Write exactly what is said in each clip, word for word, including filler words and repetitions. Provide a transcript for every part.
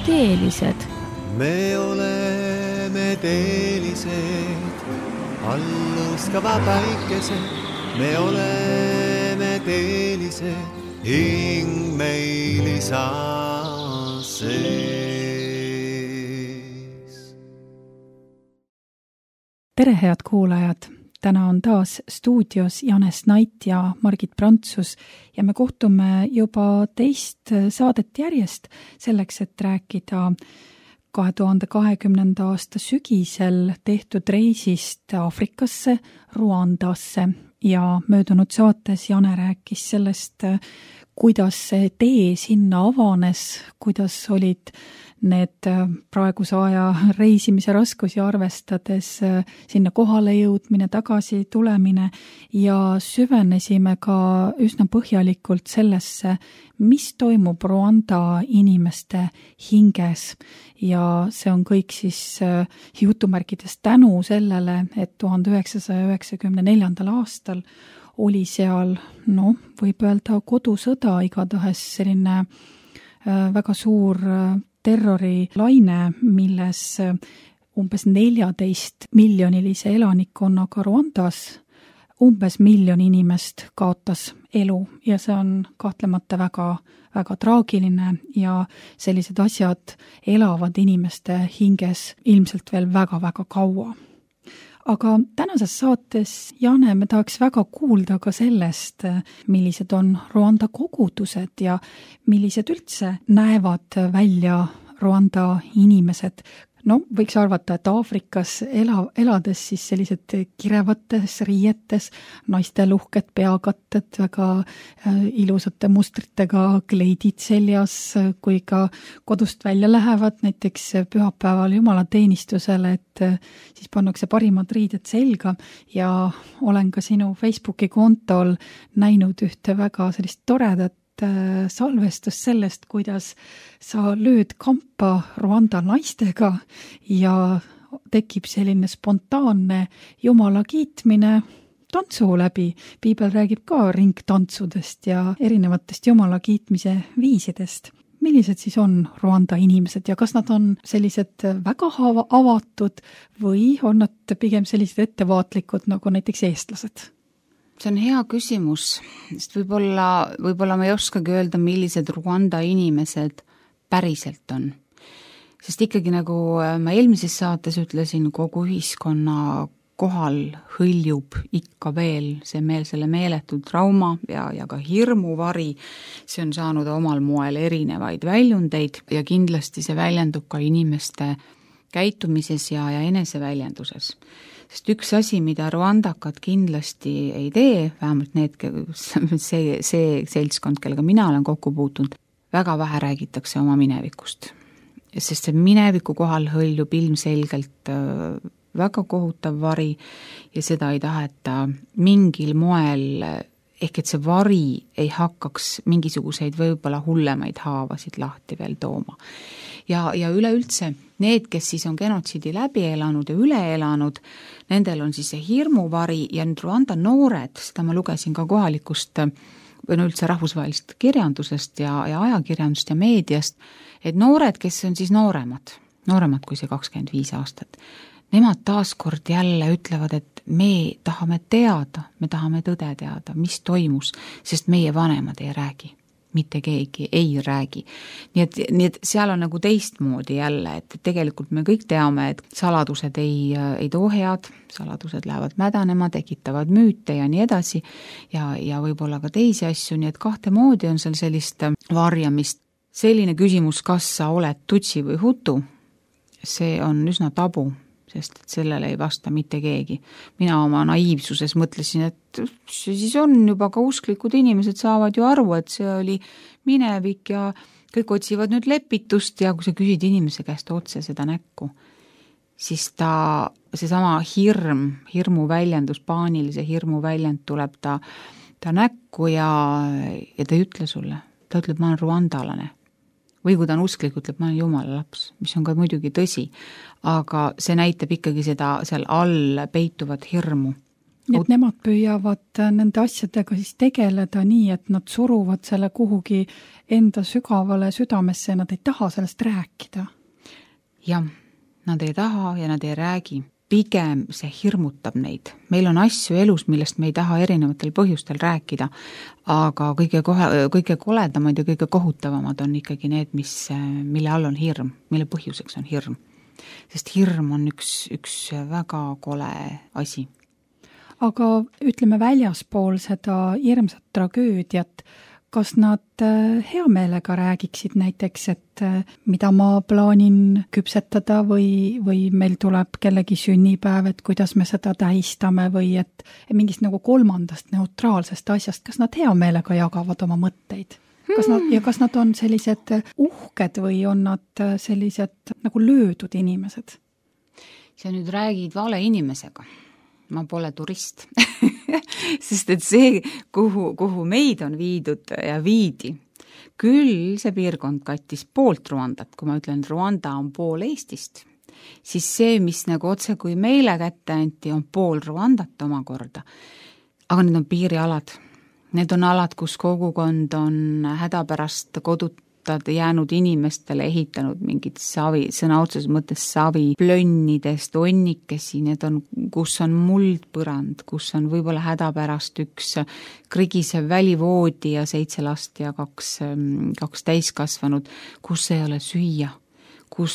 teelised. Me oleme teelised, allõskava päikesed. Me oleme teelised, hing meil isa sees. Tere, head kuulajad! Täna on taas stuudios Janes Nait ja Margit Prantsus ja me kohtume juba teist saadet järjest selleks, et rääkida kahe tuhande kahekümnenda aasta sügisel tehtud reisist Aafrikasse, Ruandasse ja möödunud saates Jane rääkis sellest, kuidas see tee sinna avanes, kuidas olid need praeguse aja reisimise raskusi arvestades sinna kohale jõudmine, tagasi tulemine ja süvenesime ka üsna põhjalikult sellesse, mis toimub Ruanda inimeste hinges. Ja see on kõik siis jutumärkides tänu sellele, et tuhande üheksasaja üheksakümne neljandal aastal oli seal, no võib öelda kodusõda, igatahes selline väga suur terrorilaine, milles umbes neljateist miljonilise elanikkonnaga Ruandas umbes miljon inimest kaotas elu ja see on kahtlemata väga, väga traagiline ja sellised asjad elavad inimeste hinges ilmselt veel väga-väga kaua. Aga tänases saates, Jane, me tahaks väga kuulda ka sellest, millised on Ruanda kogudused ja millised üldse näevad välja Ruanda inimesed. No, võiks arvata, et Aafrikas ela, elades siis sellised kirevates riietes, naistel uhked peakatted, väga ilusate mustritega kleidid seljas, kui ka kodust välja lähevad näiteks pühapäeval jumalateenistusele, et siis pannakse parimad riided selga ja olen ka sinu Facebooki kontol näinud ühte väga sellist toredat salvestus sellest, kuidas sa lööd kampa Ruanda naistega ja tekib selline spontaanne Jumala kiitmine tantsu läbi. Piibel räägib ka ringtantsudest ja erinevatest Jumala kiitmise viisidest. Millised siis on Ruanda inimesed ja kas nad on sellised väga avatud või on nad pigem sellised ettevaatlikud nagu näiteks eestlased? See on hea küsimus, sest võib-olla, võib-olla ma ei oskagi öelda, millised Ruanda inimesed päriselt on. Sest ikkagi nagu ma eelmises saates ütlesin, kogu ühiskonna kohal hõljub ikka veel see meel, selle meeletu trauma ja, ja ka hirmuvari. See on saanud omal moel erinevaid väljundeid ja kindlasti see väljendub ka inimeste käitumises ja, ja eneseväljenduses. Sest üks asi, mida ruandakad kindlasti ei tee, vähemalt need, see, see seltskond, kellega mina olen kokku puutunud, väga vähe räägitakse oma minevikust. Sest see mineviku kohal hõljub ilmselgelt väga kohutav vari ja seda ei taheta mingil moel, ehk et see vari ei hakkaks mingisuguseid võib-olla hullemaid haavasid lahti veel tooma. Ja, ja üleüldse need, kes siis on genotsiidi läbi elanud ja üle elanud, nendel on siis see hirmuvari ja nüüd Ruanda noored, seda ma lugesin ka kohalikust või no üldse rahvusvahelist kirjandusest ja, ja ajakirjandust ja meediast, et noored, kes on siis nooremad, nooremad kui see kakskümmend viis aastat, nemad taaskord jälle ütlevad, et me tahame teada, me tahame tõde teada, mis toimus, sest meie vanemad ei räägi. Mitte keegi ei räägi. Nii et, nii et seal on nagu teistmoodi jälle, et tegelikult me kõik teame, et saladused ei, ei too head, saladused lähevad mädanema, tekitavad müüte ja nii edasi ja, ja võib-olla ka teisi asju, nii et kahte moodi on seal sellist varjamist. Selline küsimus, kas sa oled tutsi või hutu, see on üsna tabu, sest et sellele ei vasta mitte keegi. Mina oma naiivsuses mõtlesin, et see siis on juba ka usklikud inimesed saavad ju aru, et see oli minevik ja kõik otsivad nüüd lepitust ja kui sa küsid inimese käest otse seda näkku, siis ta, see sama hirm, hirmu väljendus, paanilise hirmu väljend tuleb ta, ta näkku ja, ja ta ei ütle sulle, ta ütleb, ma olen ruandalane. Või kui ta on usklik, ütleb, ma olen Jumala laps, mis on ka muidugi tõsi, aga see näitab ikkagi seda seal all peituvat hirmu. Nii et nemad püüavad nende asjadega siis tegeleda nii, et nad suruvad selle kuhugi enda sügavale südamesse ja nad ei taha sellest rääkida. Jah, nad ei taha ja nad ei räägi. Pigem see hirmutab neid. Meil on asju elus, millest me ei taha erinevatel põhjustel rääkida, aga kõige, kohe, kõige koledamad ja kõige kohutavamad on ikkagi need, mis, mille all on hirm, mille põhjuseks on hirm. Sest hirm on üks, üks väga kole asi. Aga ütleme väljaspool seda hirmsat tragöödiat, kas nad hea meelega räägiksid näiteks, et mida ma plaanin küpsetada või, või meil tuleb kellegi sünnipäev, et kuidas me seda tähistame või et mingist nagu kolmandast neutraalsest asjast, kas nad hea meelega jagavad oma mõtteid? Kas nad, ja kas nad on sellised uhked või on nad sellised nagu löödud inimesed? Sa nüüd räägid vale inimesega. Ma pole turist, sest et see, kuhu, kuhu meid on viidud ja viidi, küll see piirkond kattis poolt Ruandat, kui ma ütlen, Ruanda on pool Eestist, siis see, mis nagu otse kui meile kätte anti, on pool Ruandat omakorda. Aga need on piirialad. Need on alad, kus kogukond on hädapärast kodut jäänud inimestele ehitanud mingid savi, sõna otseses mõttes savi, plönnidest, onnikesi, need on, kus on muldpõrand, kus on võib-olla hädapärast üks krigisev välivoodi ja seitse last ja kaks, kaks täiskasvanud, kus ei ole süüa, kus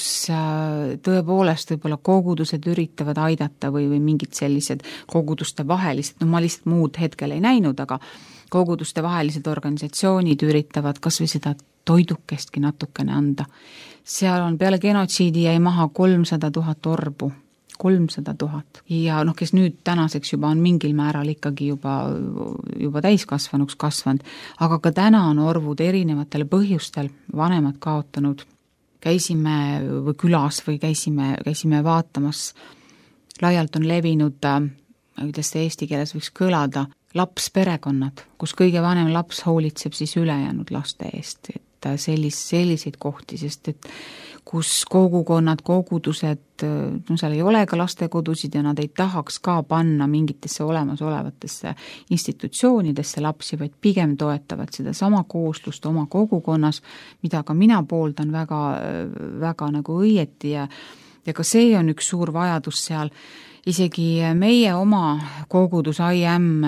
tõepoolest võib-olla kogudused üritavad aidata või, või mingid sellised koguduste vahelised, no ma lihtsalt muud hetkel ei näinud, aga koguduste vahelised organisatsioonid üritavad kas või seda toidukestki natukene anda. Seal on peale genotsiidi jäi maha kolmsada tuhat orbu, kolmsada tuhat. Ja noh, kes nüüd tänaseks juba on mingil määral ikkagi juba, juba täiskasvanuks kasvanud, aga ka täna on orvud erinevatel põhjustel vanemad kaotanud. Käisime või külas või käisime, käisime vaatamas, laialt on levinud, kuidas see eesti keeles võiks kõlada, lapsperekonnad, kus kõige vanem laps hoolitseb siis ülejäänud laste eest, et sellis, selliseid kohti, sest et kus kogukonnad, kogudused, no seal ei ole ka lastekodusid ja nad ei tahaks ka panna mingitesse olemasolevatesse institutsioonidesse lapsi, vaid pigem toetavad seda sama kooslust oma kogukonnas, mida ka mina pooldan väga, väga nagu õieti ja, ja ka see on üks suur vajadus seal. Isegi meie oma kogudus I M,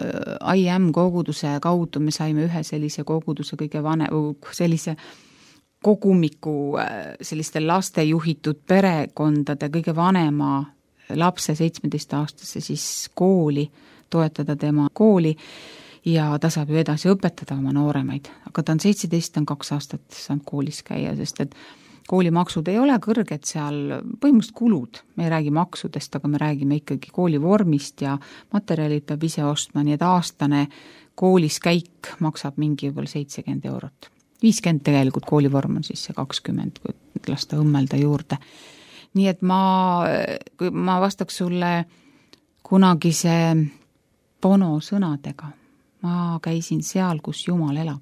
I M koguduse kaudu me saime ühe sellise koguduse kõige vane, sellise kogumiku selliste laste juhitud perekondade kõige vanema lapse seitsmeteistaastase siis kooli, toetada tema kooli ja ta saab ju edasi õpetada oma nooremaid, aga ta on seitseteist, ta on kaks aastat saanud koolis käia, sest et koolimaksud ei ole kõrged seal, põhimõtteliselt kulud, me ei räägi maksudest, aga me räägime ikkagi koolivormist ja materjalid peab ise ostma, nii et aastane koolis käik maksab mingi võib-olla seitsekümmend eurot. viiskümmend tegelikult koolivorm on siis see kakskümmend, kui lasta õmmelda juurde. Nii et ma, kui ma vastaks sulle kunagise Bono sõnadega, ma käisin seal, kus Jumal elab.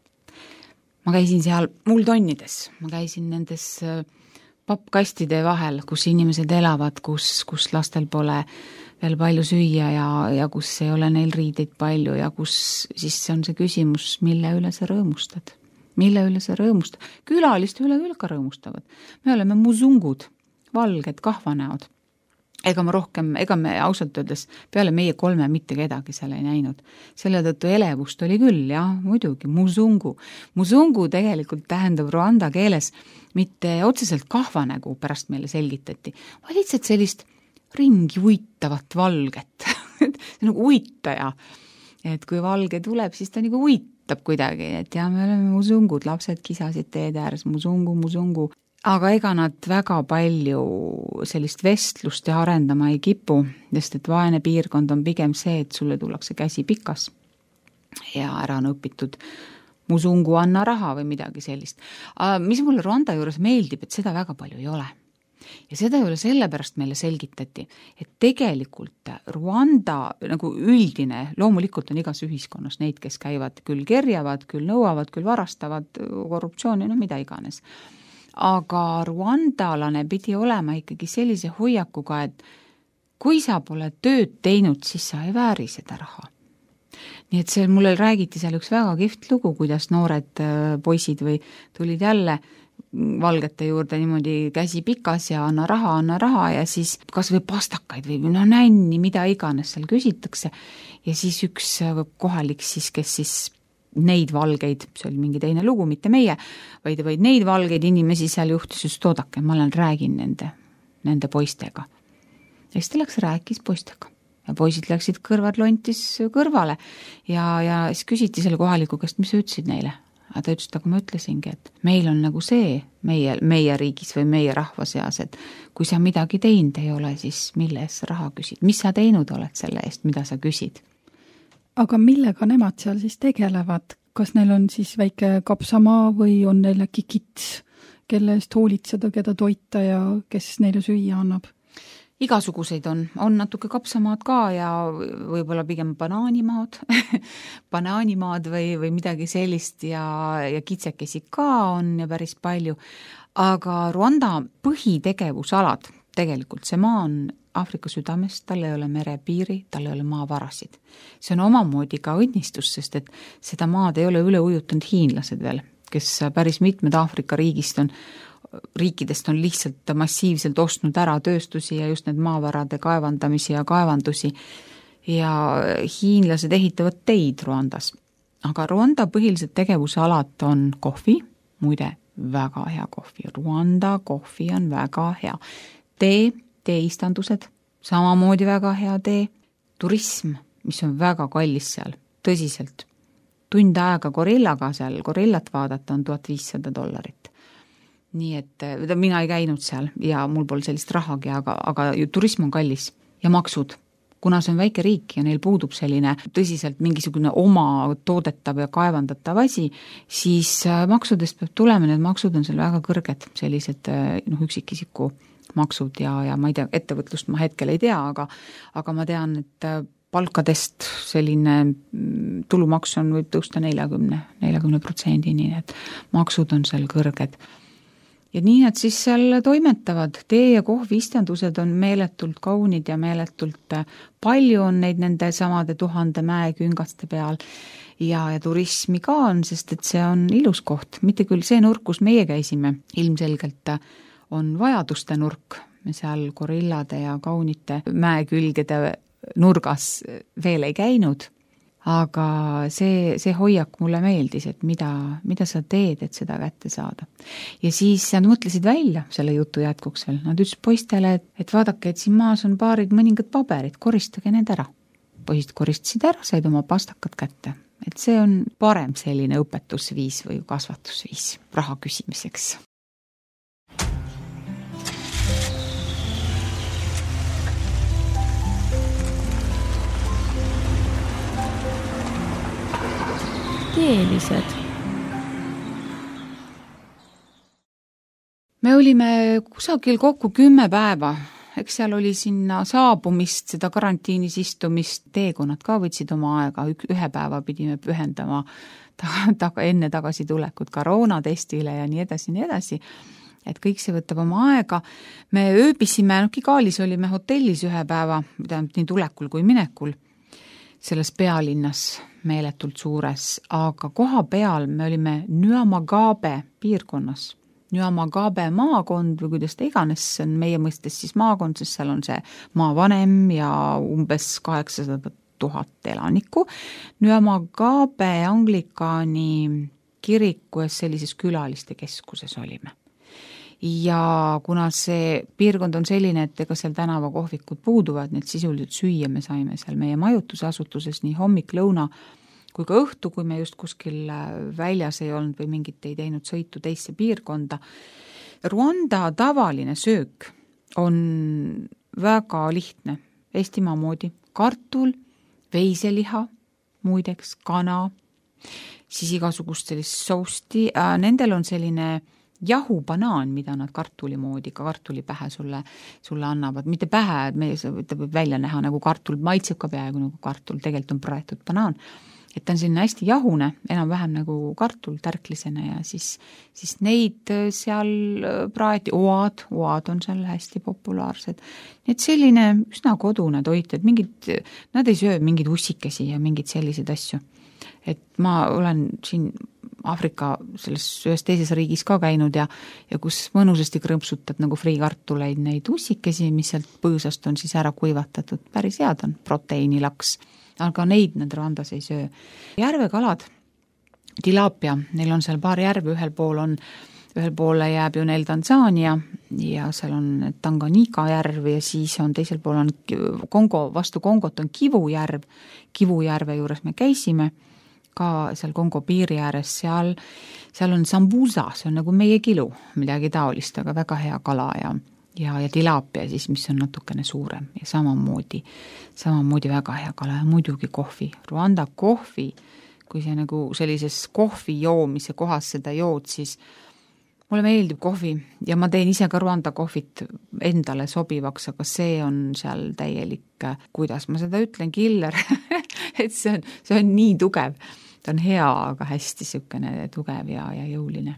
Ma käisin seal muldonnides, ma käisin nendes pappkastide vahel, kus inimesed elavad, kus, kus lastel pole veel palju süüa ja, ja kus ei ole neil riideid palju ja kus siis on see küsimus, mille üle sa rõõmustad. Mille üle sa rõõmustad? Külaliste üle küll ka rõõmustavad. Me oleme muzungud, valged kahvanäod. Ega ma rohkem, ega me ausalt öeldes peale meie kolme mitte kedagi seal ei näinud. Selle tõttu elevust oli küll, jah, muidugi, muzungu. Muzungu tegelikult tähendab ruanda keeles mitte otseselt kahvanägu pärast meile selgitati, vaid lihtsalt sellist ringi uitavat valget. See nagu uitaja. Et kui valge tuleb, siis ta nagu uitab kuidagi, et ja me oleme muzungud, lapsed kisasid teed ääres, muzungu, muzungu. Aga ega nad väga palju sellist vestlust ja arendama ei kipu, sest et vaene piirkond on pigem see, et sulle tullakse käsi pikas ja ära on õpitud muzungu anna raha või midagi sellist. Mis mulle Ruanda juures meeldib, et seda väga palju ei ole. Ja seda ei ole sellepärast meile selgitati, et tegelikult Ruanda nagu üldine, loomulikult on igas ühiskonnas neid, kes käivad küll kerjavad, küll nõuavad, küll varastavad korruptsiooni, no mida iganes. Aga ruandalane pidi olema ikkagi sellise hoiakuga, et kui sa pole tööd teinud, siis sa ei vääri seda raha. Nii et see mulle räägiti seal üks väga kihvt lugu, kuidas noored poisid või tulid jälle valgete juurde niimoodi käsi pikas ja anna raha, anna raha ja siis kas või pastakaid või no nänni, mida iganes seal küsitakse ja siis üks kohalik siis, kes siis neid valgeid, see oli mingi teine lugu, mitte meie, vaid, vaid neid valgeid inimesi seal juhtus just oodake, ma olen räägin nende, nende poistega. Ja siis ta läks rääkis poistega ja poisid läksid kõrvad lontis kõrvale ja, ja siis küsiti selle kohaliku käest, mis sa ütlesid neile? Aga ta ütles, aga ma ütlesingi, et meil on nagu see meie, meie riigis või meie rahva seas, et kui sa midagi teinud ei ole, siis mille eest sa raha küsid? Mis sa teinud oled selle eest, mida sa küsid? Aga millega nemad seal siis tegelevad? Kas neil on siis väike kapsamaa või on neil äkki kits, kelle eest hoolitseda, keda toita ja kes neile süüa annab? Igasuguseid on, on natuke kapsamaad ka ja võib-olla pigem banaanimaad, banaanimaad või, või midagi sellist ja, ja kitsekesi ka on ja päris palju. Aga Rwanda põhitegevusalad, tegelikult see maa on Aafrika südames, tal ei ole merepiiri, tal ei ole maavarasid. See on omamoodi ka õnnistus, sest et seda maad ei ole üle ujutanud hiinlased veel, kes päris mitmed Aafrika riigist on riikidest on lihtsalt massiivselt ostnud ära tööstusi ja just need maavarade kaevandamisi ja kaevandusi ja hiinlased ehitavad teid Rwandas. Aga Rwanda põhilised tegevusalad on kohvi, muide väga hea kohvi, Rwanda kohvi on väga hea. Tee, teeistandused, samamoodi väga hea tee, turism, mis on väga kallis seal, tõsiselt. Tund aega gorillaga seal, gorillat vaadata on tuhat viissada dollarit. Nii et mina ei käinud seal ja mul pole sellist rahagi, aga, aga turism on kallis ja maksud. Kuna see on väike riik ja neil puudub selline tõsiselt mingisugune oma toodetav ja kaevandatav asi, siis maksudest peab tulema, need maksud on seal väga kõrged, sellised noh, üksikisiku maksud ja, ja ma ei tea, ettevõtlust ma hetkel ei tea, aga, aga ma tean, et palkadest selline tulumaks on, võib tõusta neljakümne, neljakümne protsendini, et maksud on seal kõrged. Ja nii nad siis seal toimetavad. Tee ja kohviistandused on meeletult kaunid ja meeletult palju on neid nende samade tuhande mäeküngaste peal ja, ja turismi ka on, sest et see on ilus koht. Mitte küll see nurk, kus meie käisime, ilmselgelt on vajaduste nurk. Me seal gorillade ja kaunite mäekülgede nurgas veel ei käinud. Aga see, see hoiak mulle meeldis, et mida, mida sa teed, et seda kätte saada. Ja siis nad mõtlesid välja selle jutu jätkuks veel. Nad ütles poistele, et, et vaadake, et siin maas on paarid mõningad paberid, koristage need ära. Poisid koristasid ära, said oma pastakad kätte. Et see on parem selline õpetusviis või kasvatusviis raha küsimiseks. Keelised. Me olime kusagil kokku kümme päeva, eks seal oli sinna saabumist, seda karantiinis istumist, teekonnad ka võtsid oma aega, ühe päeva pidime pühendama taga, taga, enne tagasi tulekut koroonatestile ja nii edasi, nii edasi, et kõik see võtab oma aega. Me ööbisime, no Kigalis olime hotellis ühe päeva, nii tulekul kui minekul, selles pealinnas meeletult suures, aga koha peal me olime Nyamagabe piirkonnas. Nyamagabe maakond või kuidas ta iganes, see on meie mõistes siis maakond, sest seal on see maavanem ja umbes kaheksasada tuhat elanikku. Nyamagabe anglikaani kiriku ja sellises külaliste keskuses olime. Ja kuna see piirkond on selline, et ega seal tänavakohvikud puuduvad, need sisuliselt süüa me saime seal meie majutusasutuses nii hommik, lõuna kui ka õhtu, kui me just kuskil väljas ei olnud või mingit ei teinud sõitu teisse piirkonda. Rwanda tavaline söök on väga lihtne, Eestimaa moodi. Kartul, veiseliha, muideks kana, siis igasugust sellist sousti. Nendel on selline jahubanaan, mida nad kartuli moodi, ka kartuli pähe sulle, sulle annavad. Mitte pähe, et meie võib välja näha nagu kartul, maitseb ka peaaegu nagu kartul, tegelikult on praetud banaan. et ta on selline hästi jahune, enam-vähem nagu kartul tärklisena ja siis, siis neid seal praeti, oad, oad on seal hästi populaarsed. Nii et selline üsna kodune toit, et mingid, nad ei söö mingid ussikesi ja mingid sellised asju. Et ma olen siin Aafrika selles ühes teises riigis ka käinud ja, ja kus mõnusasti krõmpsutad nagu friikartuleid, neid ussikesi, mis sealt põõsast on siis ära kuivatatud, päris head on, proteiinilaks, aga neid nad Rwandas ei söö. Järvekalad, tilapia, neil on seal paar järve, ühel pool on, ühel poole jääb ju neil Tansaania ja seal on Tanganyika järv ja siis on teisel pool on Kongo, vastu Kongot on Kivujärv, Kivujärve juures me käisime, ka seal Kongo piiri ääres, seal, seal on sambusa, see on nagu meie kilu, midagi taolist, aga väga hea kala ja, ja, ja tilapia siis, mis on natukene suurem ja samamoodi, samamoodi väga hea kala ja muidugi kohvi. Rwanda kohvi, kui see nagu sellises kohvi joomise kohas seda jood, siis mulle meeldib kohvi ja ma teen ise ka Rwanda kohvit endale sobivaks, aga see on seal täielik, kuidas ma seda ütlen, killer, et see on, see on nii tugev. Ta on hea, aga hästi sükene tugev ja, ja jõuline.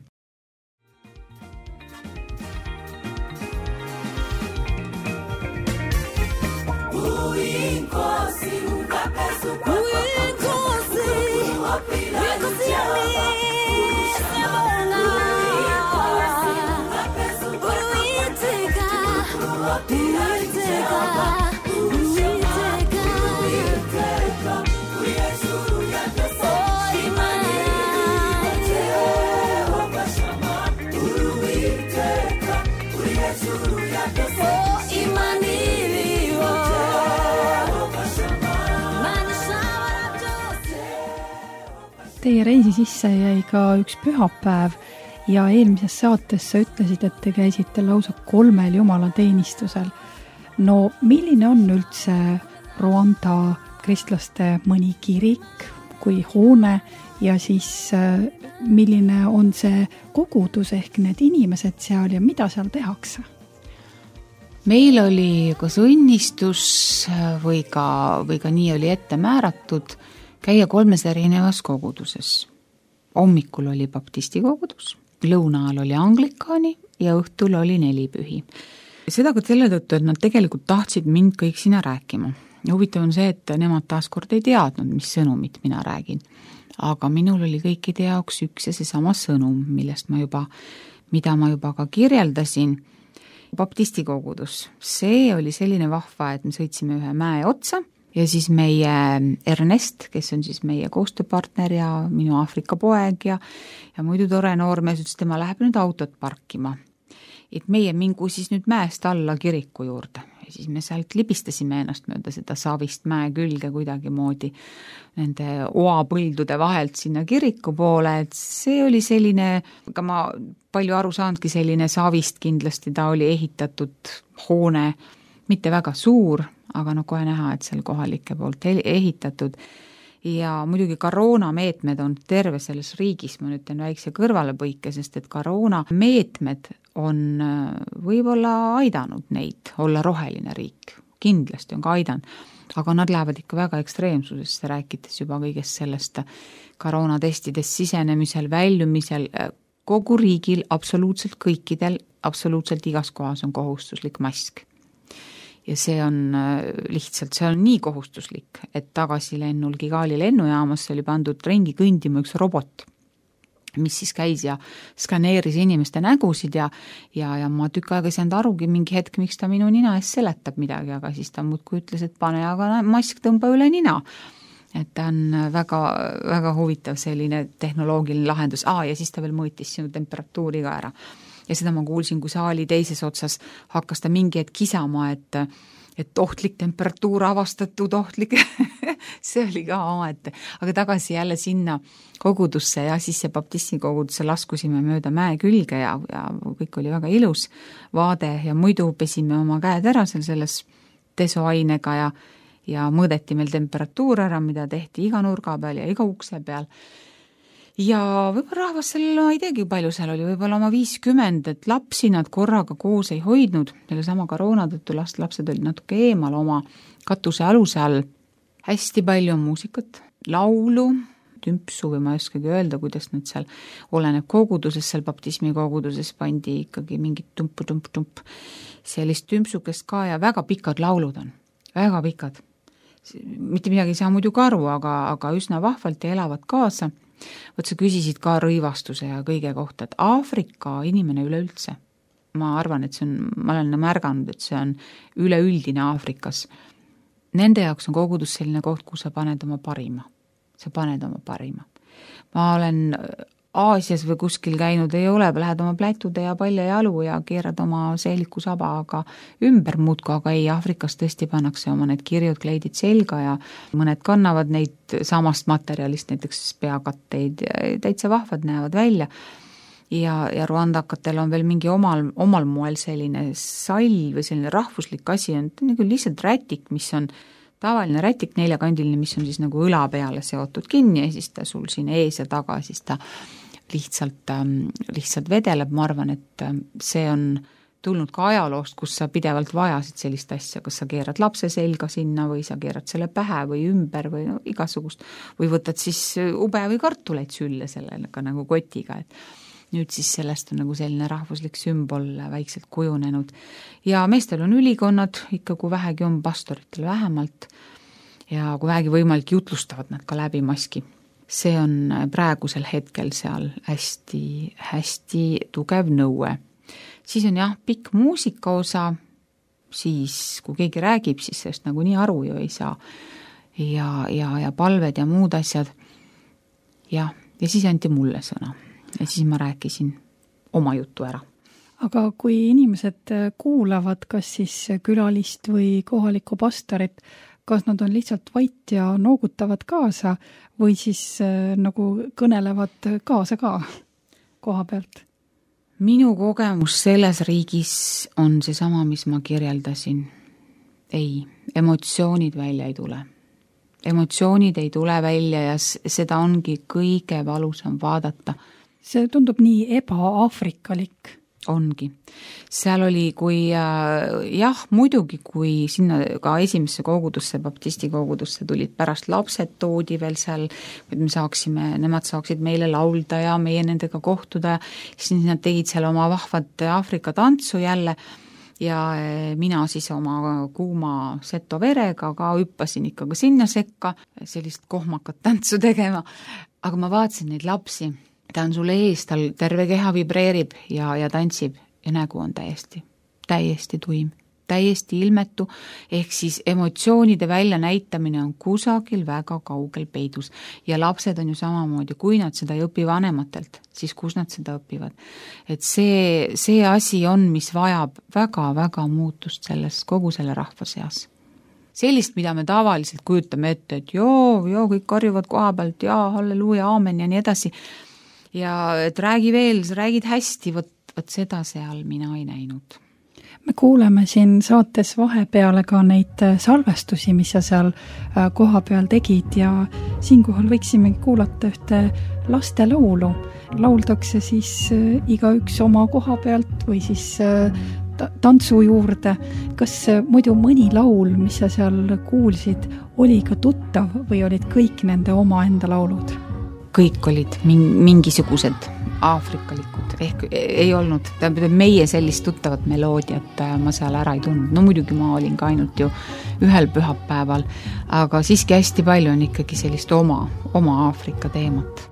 Teie reisi sisse jäi ka üks pühapäev ja eelmises saates sa ütlesid, et te käisite lausa kolmel jumalateenistusel. No milline on üldse Rwanda kristlaste mõni kirik kui hoone ja siis milline on see kogudus ehk need inimesed seal ja mida seal tehakse? Meil oli kas õnnistus või ka, või ka nii oli ette määratud käia kolmes erinevas koguduses. Hommikul oli baptisti kogudus, lõunaal oli anglikaani ja õhtul oli nelipühi. Seda ka selle tõttu, et nad tegelikult tahtsid mind kõik sinna rääkima. Ja huvitav on see, et nemad taaskord ei teadnud, mis sõnumit mina räägin. Aga minul oli kõikide jaoks üks ja seesama sõnum, millest ma juba, mida ma juba ka kirjeldasin. Baptisti kogudus, see oli selline vahva, et me sõitsime ühe mäe otsa ja siis meie Ernest, kes on siis meie koostööpartner ja minu Aafrika poeg ja, ja muidu tore noormees ütles, tema läheb nüüd autot parkima. Et meie mingu siis nüüd mäest alla kiriku juurde ja siis me sealt libistasime ennast mööda seda Savist mäe külge kuidagi moodi nende oapõldude vahelt sinna kiriku poole, et see oli selline, aga ma palju aru saanudki selline Savist kindlasti, ta oli ehitatud hoone, mitte väga suur, aga no kohe näha, et seal kohalike poolt ehitatud ja muidugi koroona meetmed on terve selles riigis, ma nüüd teen väikse kõrvalepõike, sest et koroona meetmed on võib-olla aidanud neid olla roheline riik, kindlasti on ka aidanud, aga nad lähevad ikka väga ekstreemsusesse, rääkides juba kõigest sellest koroonatestidest sisenemisel, väljumisel, kogu riigil absoluutselt kõikidel, absoluutselt igas kohas on kohustuslik mask. Ja see on lihtsalt, see on nii kohustuslik, et tagasi lennul Kigali lennujaamas oli pandud ringi kõndima üks robot, mis siis käis ja skaneeris inimeste nägusid ja, ja, ja ma tükk aega ei saanud arugi mingi hetk, miks ta minu nina ees seletab midagi, aga siis ta muudkui ütles, et pane aga mask tõmba üle nina. Et ta on väga, väga huvitav selline tehnoloogiline lahendus. Aa, ja siis ta veel mõõtis sinu temperatuuri ka ära. Ja seda ma kuulsin, kui saali teises otsas hakkas ta mingi hetk kisama, et, et ohtlik temperatuur avastatud, ohtlik. See oli ka omaette. Aga tagasi jälle sinna kogudusse ja siis see baptisti kogudusse laskusime mööda mäe külge ja, ja kõik oli väga ilus vaade ja muidu pesime oma käed ära seal selles desoainega ja, ja mõõdeti meil temperatuur ära, mida tehti iga nurga peal ja iga ukse peal. Ja võib-olla rahvas seal, ma ei teagi palju seal oli, võib-olla oma viiskümmend, et lapsi nad korraga koos ei hoidnud, selle sama koroona tõttu last, lapsed olid natuke eemal oma katuse aluse all. Hästi palju on muusikat, laulu, tümpsu või ma ei oskagi öelda, kuidas nüüd seal oleneb koguduses, seal baptismi koguduses pandi ikkagi mingit tumpu, tump, tump, sellist tümpsukest ka ja väga pikad laulud on, väga pikad. Mitte midagi ei saa muidugi aru, aga, aga üsna vahvalt ja elavad kaasa. Võt sa küsisid ka rõivastuse ja kõige kohta, et Aafrika inimene üleüldse, ma arvan, et see on, ma olen märganud, et see on üleüldine Aafrikas. Nende jaoks on kogudus selline koht, kus sa paned oma parima. Sa paned oma parima. Ma olen Aasias või kuskil käinud, ei ole, lähed oma plätude ja palja jalu ja keerad oma seeliku saba, aga ümber muudku, aga ei, Aafrikas tõesti pannakse oma need kirjud kleidid selga ja mõned kannavad neid samast materjalist, näiteks peakatteid, täitsa vahvad näevad välja. Ja, ja ruandakatel on veel mingi omal, omal moel selline sall või selline rahvuslik asi, on nagu lihtsalt rätik, mis on tavaline rätik neljakandiline, mis on siis nagu õla peale seotud kinni ja siis ta sul siin ees ja taga, siis ta lihtsalt, lihtsalt vedeleb. Ma arvan, et see on tulnud ka ajaloost, kus sa pidevalt vajasid sellist asja, kas sa keerad lapse selga sinna või sa keerad selle pähe või ümber või no, igasugust, või võtad siis ube või kartuleid sülle sellega nagu kotiga, et nüüd siis sellest on nagu selline rahvuslik sümbol väikselt kujunenud. Ja meestel on ülikonnad, ikka kui vähegi on pastoritel vähemalt, ja kui vähegi võimalik jutlustavad nad ka läbi maski. See on praegusel hetkel seal hästi, hästi tugev nõue. Siis on jah, pikk muusika osa, siis kui keegi räägib, siis sellest nagu nii aru ju ei saa. Ja, ja, ja palved ja muud asjad. Ja, ja siis anti mulle sõna. Ja siis ma rääkisin oma juttu ära. Aga kui inimesed kuulavad kas siis külalist või kohalikku pastorit, kas nad on lihtsalt vait ja noogutavad kaasa või siis nagu kõnelevad kaasa ka koha pealt? Minu kogemus selles riigis on see sama, mis ma kirjeldasin. Ei, emotsioonid välja ei tule. Emotsioonid ei tule välja ja seda ongi kõige valusam vaadata. See tundub nii eba-afrikalik. Ongi. Seal oli, kui jah, muidugi, kui sinna ka esimesse kogudusse, baptisti kogudusse tulid pärast lapsed, toodi veel seal, et me saaksime, nemad saaksid meile laulda ja meie nendega kohtuda, siis nad tegid seal oma vahvad Aafrika tantsu jälle ja mina siis oma kuuma seto verega ka hüppasin ikkagi sinna sekka sellist kohmakat tantsu tegema, aga ma vaatasin neid lapsi. Ta on sulle ees, tal terve keha vibreerib ja, ja tantsib ja nägu on täiesti, täiesti tuim, täiesti ilmetu, ehk siis emotsioonide välja näitamine on kusagil väga kaugel peidus ja lapsed on ju samamoodi, kui nad seda ei õpi vanematelt, siis kus nad seda õpivad. Et see, see asi on, mis vajab väga-väga muutust selles kogu selle rahva seas. Sellist, mida me tavaliselt kujutame ette, et joo, joo, kõik karjuvad koha pealt, jaa, halleluuja, aamen ja nii edasi. Ja et räägi veel, sa räägid hästi, võt, võt seda seal mina ei näinud. Me kuuleme siin saates vahepeale ka neid salvestusi, mis sa seal koha peal tegid ja siinkohal võiksimegi kuulata ühte laste laulu. Lauldakse siis igaüks oma koha pealt või siis tantsu juurde. Kas muidu mõni laul, mis sa seal kuulsid, oli ka tuttav või olid kõik nende oma enda laulud? Kõik olid mingisugused aafrikalikud, ehk ei olnud, meie sellist tuttavat meloodiat ma seal ära ei tundnud. No muidugi ma olin ka ainult ju ühel pühapäeval, aga siiski hästi palju on ikkagi sellist oma, oma Aafrika teemat.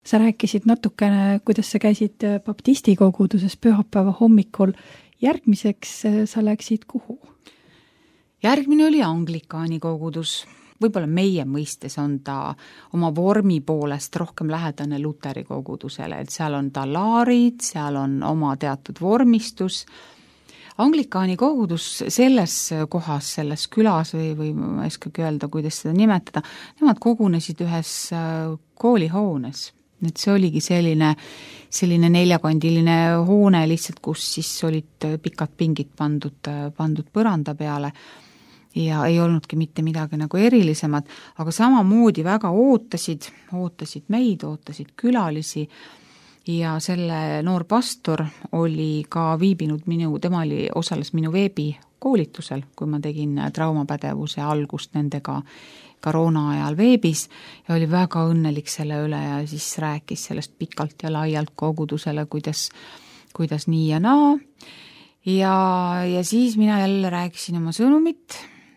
sa rääkisid natukene, kuidas sa käisid baptisti koguduses pühapäeva hommikul. Järgmiseks sa läksid kuhu? Järgmine oli Anglikaani kogudus. Võib-olla meie mõistes on ta oma vormi poolest rohkem lähedane Luteri kogudusele, et seal on talaarid, seal on oma teatud vormistus. Anglikaani kogudus selles kohas, selles külas või, või ma ei oskagi öelda, kuidas seda nimetada, nemad kogunesid ühes koolihoones. Et see oligi selline, selline neljakandiline hoone lihtsalt, kus siis olid pikad pingid pandud, pandud põranda peale ja ei olnudki mitte midagi nagu erilisemat, aga samamoodi väga ootasid, ootasid meid, ootasid külalisi ja selle noor pastor oli ka viibinud minu, tema oli, osales minu veebikoolitusel, kui ma tegin traumapädevuse algust nendega koroona ajal veebis ja oli väga õnnelik selle üle ja siis rääkis sellest pikalt ja laialt kogudusele, kuidas, kuidas nii ja naa. Ja, ja siis mina jälle rääkisin oma sõnumit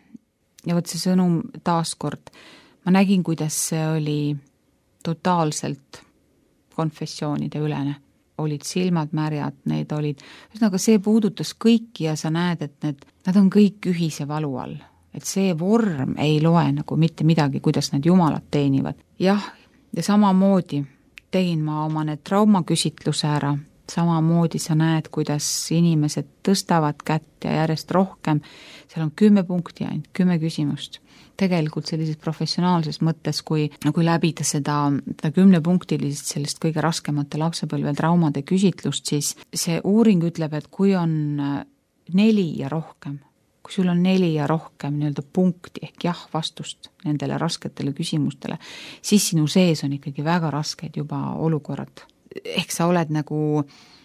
ja võt see sõnum taaskord. Ma nägin, kuidas see oli totaalselt konfessioonide ülene. Olid silmad märjad, need olid, ühesõnaga see puudutas kõiki ja sa näed, et need, nad on kõik ühise valu all. Et see vorm ei loe nagu mitte midagi, kuidas need jumalad teenivad. Jah, ja samamoodi tegin ma oma need traumaküsitluse ära, samamoodi sa näed, kuidas inimesed tõstavad kätt ja järjest rohkem, seal on kümme punkti ainult, kümme küsimust. Tegelikult sellises professionaalses mõttes, kui, kui läbida seda, seda kümnepunktilist sellest kõige raskemate lapsepõlve traumade küsitlust, siis see uuring ütleb, et kui on neli ja rohkem, kui sul on neli ja rohkem nii-öelda punkti ehk jah vastust nendele rasketele küsimustele, siis sinu sees on ikkagi väga rasked juba olukorrad. Ehk sa oled nagu,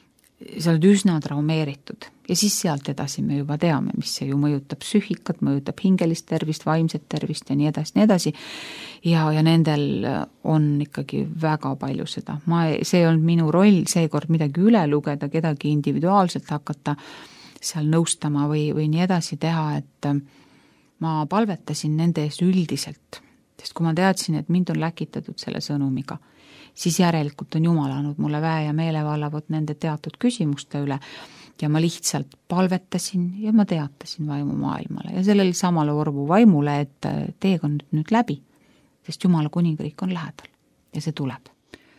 sa oled üsna traumeeritud ja siis sealt edasi me juba teame, mis see ju mõjutab psüühikat, mõjutab hingelist tervist, vaimset tervist ja nii edasi, nii edasi. Ja, ja nendel on ikkagi väga palju seda. Ma, see on minu roll seekord midagi üle lugeda, kedagi individuaalselt hakata seal nõustama või, või nii edasi teha, et ma palvetasin nende ees üldiselt, sest kui ma teadsin, et mind on läkitatud selle sõnumiga, siis järelikult on Jumal andnud mulle väe ja meelevallavot nende teatud küsimuste üle ja ma lihtsalt palvetasin ja ma teatasin vaimu maailmale ja sellele samale orvu vaimule, et teega on nüüd läbi, sest Jumala kuningriik on lähedal ja see tuleb.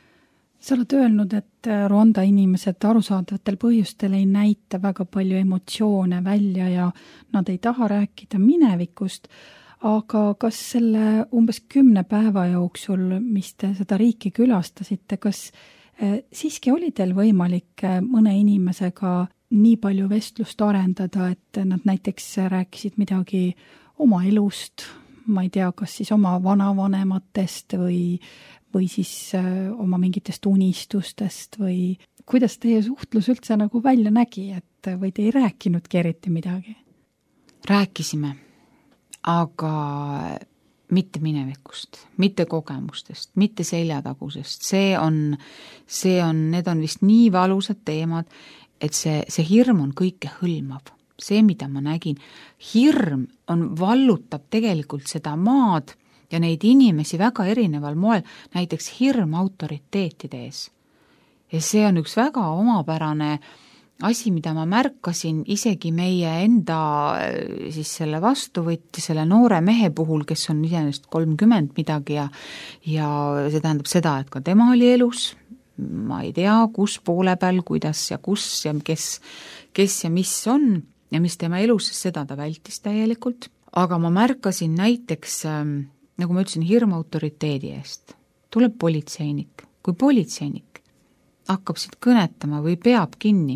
Sa oled öelnud, et Rwanda inimesed arusaadavatel põhjustel ei näita väga palju emotsioone välja ja nad ei taha rääkida minevikust, aga kas selle umbes kümne päeva jooksul, mis te seda riiki külastasite, kas siiski oli teil võimalik mõne inimesega nii palju vestlust arendada, et nad näiteks rääkisid midagi oma elust, ma ei tea, kas siis oma vanavanematest või või siis oma mingitest unistustest või kuidas teie suhtlus üldse nagu välja nägi, et või te ei rääkinudki eriti midagi? Rääkisime, aga mitte minevikust, mitte kogemustest, mitte seljatagusest. See on, see on, need on vist nii valusad teemad, et see, see hirm on kõike hõlmav. See, mida ma nägin, hirm on, vallutab tegelikult seda maad ja neid inimesi väga erineval moel, näiteks hirm autoriteetide ees. Ja see on üks väga omapärane asi, mida ma märkasin isegi meie enda siis selle vastuvõtti, selle noore mehe puhul, kes on iseenesest kolmkümmend midagi ja, ja see tähendab seda, et ka tema oli elus, ma ei tea, kus poole peal, kuidas ja kus ja kes, kes ja mis on ja mis tema elus, seda ta vältis täielikult. Aga ma märkasin näiteks nagu ma ütlesin, hirm autoriteedi eest. Tuleb politseinik. Kui politseinik hakkab siit kõnetama või peab kinni,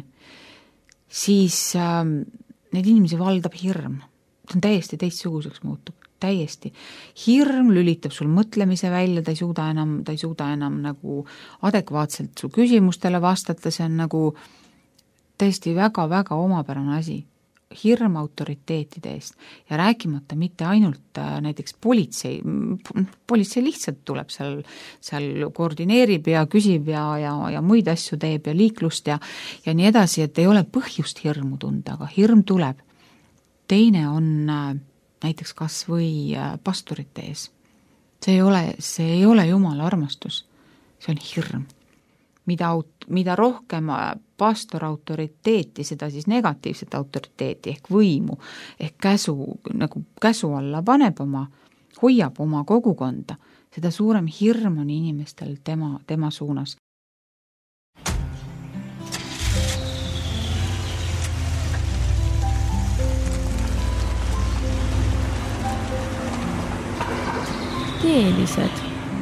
siis äh, need inimesi valdab hirm. See on täiesti teistsuguseks muutub. Täiesti. Hirm lülitab sul mõtlemise välja, ta ei suuda enam, ta ei suuda enam nagu adekvaatselt su küsimustele vastata, see on nagu täiesti väga-väga omapärane asi. Hirm autoriteetide eest ja rääkimata mitte ainult äh, näiteks politsei, politsei lihtsalt tuleb seal, seal koordineerib ja küsib ja, ja, ja muid asju teeb ja liiklust ja, ja nii edasi, et ei ole põhjust hirmu tunda, aga hirm tuleb. Teine on äh, näiteks kas või äh, pastorite ees. See ei ole, see ei ole Jumala armastus. see on hirm. Mida, aut- mida rohkem pastor autoriteeti, seda siis negatiivset autoriteeti ehk võimu, ehk käsu, nagu käsu alla paneb oma, hoiab oma kogukonda, seda suurem hirm on inimestel tema, tema suunas. Keelised.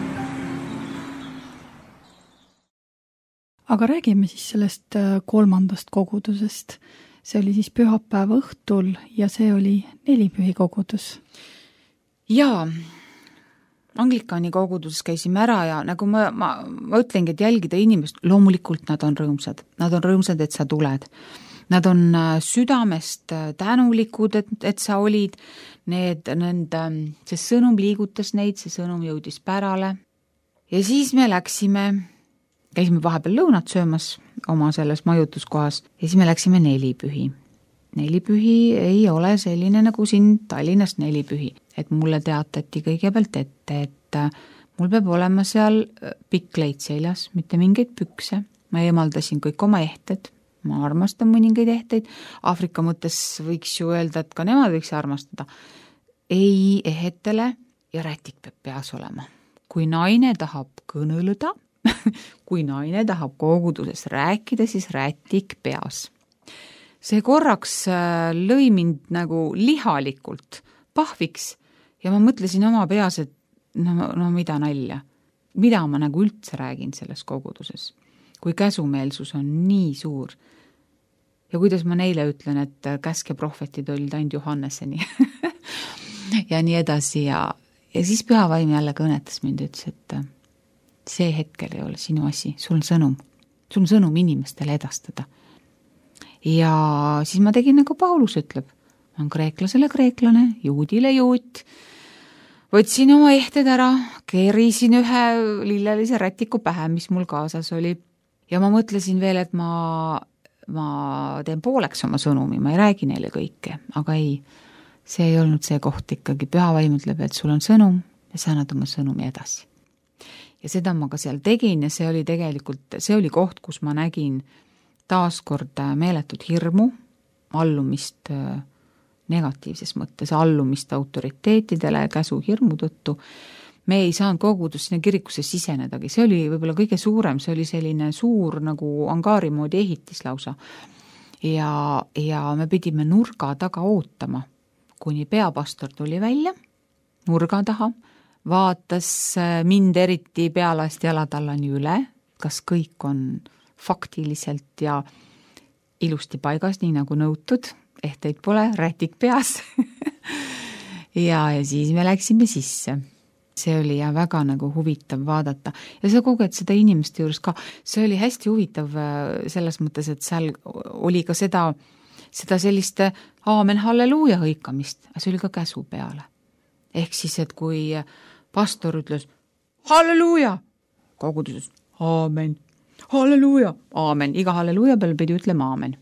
Aga räägime siis sellest kolmandast kogudusest. See oli siis pühapäeva õhtul ja see oli nelipühi kogudus. Jaa, Anglikaani koguduses käisime ära ja nagu ma, ma, ma ütlengi, et jälgida inimest, loomulikult nad on rõõmsad. Nad on rõõmsad, et sa tuled. Nad on südamest tänulikud, et, et sa olid. Need, nende, see sõnum liigutas neid, see sõnum jõudis pärale. Ja siis me läksime, käisime vahepeal lõunat söömas oma selles majutuskohas ja siis me läksime nelipühi. Nelipühi ei ole selline nagu siin Tallinnas nelipühi, et mulle teatati kõigepealt ette, et mul peab olema seal pikk leit seljas, mitte mingeid pükse. Ma eemaldasin kõik oma ehted. Ma armastan mõningaid ehteid. Aafrika mõttes võiks ju öelda, et ka nemad võiks armastada. Ei ehetele ja rätik peab peas olema. Kui naine tahab kõneleda, kui naine tahab koguduses rääkida, siis rätik peas. See korraks lõi mind nagu lihalikult pahviks ja ma mõtlesin oma peas, et no, no mida nalja. Mida ma nagu üldse räägin selles koguduses? Kui käsumeelsus on nii suur. Ja kuidas ma neile ütlen, et käske prohvetid olid ainult Johanneseni. ja nii edasi. Ja, ja siis pühavaim jälle kõnetas mind, ütles, et see hetkel ei ole sinu asi. Sul on sõnum. Sul on sõnum inimestele edastada. Ja siis ma tegin nagu Paulus ütleb. Ma on kreeklasele kreeklane, juudile juut. Võtsin oma ehted ära, keerisin ühe lillelise rätiku pähe, mis mul kaasas oli. Ja ma mõtlesin veel, et ma, ma teen pooleks oma sõnumi, ma ei räägi neile kõike, aga ei, see ei olnud see koht ikkagi. Pühavaim ütleb, et sul on sõnum ja sa annad oma sõnumi edasi. Ja seda ma ka seal tegin ja see oli tegelikult, see oli koht, kus ma nägin taaskord meeletut hirmu, allumist negatiivses mõttes, allumist autoriteetidele, käsu hirmu tõttu. Me ei saanud kogudus sinna kirikusse sisenedagi, see oli võib-olla kõige suurem, see oli selline suur nagu angaari moodi ehitis lausa. Ja, ja me pidime nurga taga ootama, kuni peapastor tuli välja, nurga taha, vaatas mind eriti pealast jalatallani üle, kas kõik on faktiliselt ja ilusti paigas, nii nagu nõutud, ehteid pole, rätik peas. ja, ja siis me läksime sisse. See oli ja väga nagu huvitav vaadata. Ja sa koged seda inimeste juures ka. See oli hästi huvitav selles mõttes, et seal oli ka seda, seda sellist aamen halleluuja hõikamist. See oli ka käsu peale. Ehk siis, et kui pastor ütles halleluuja, koguduses aamen, halleluuja, aamen. Iga halleluuja peal pidi ütlema aamen.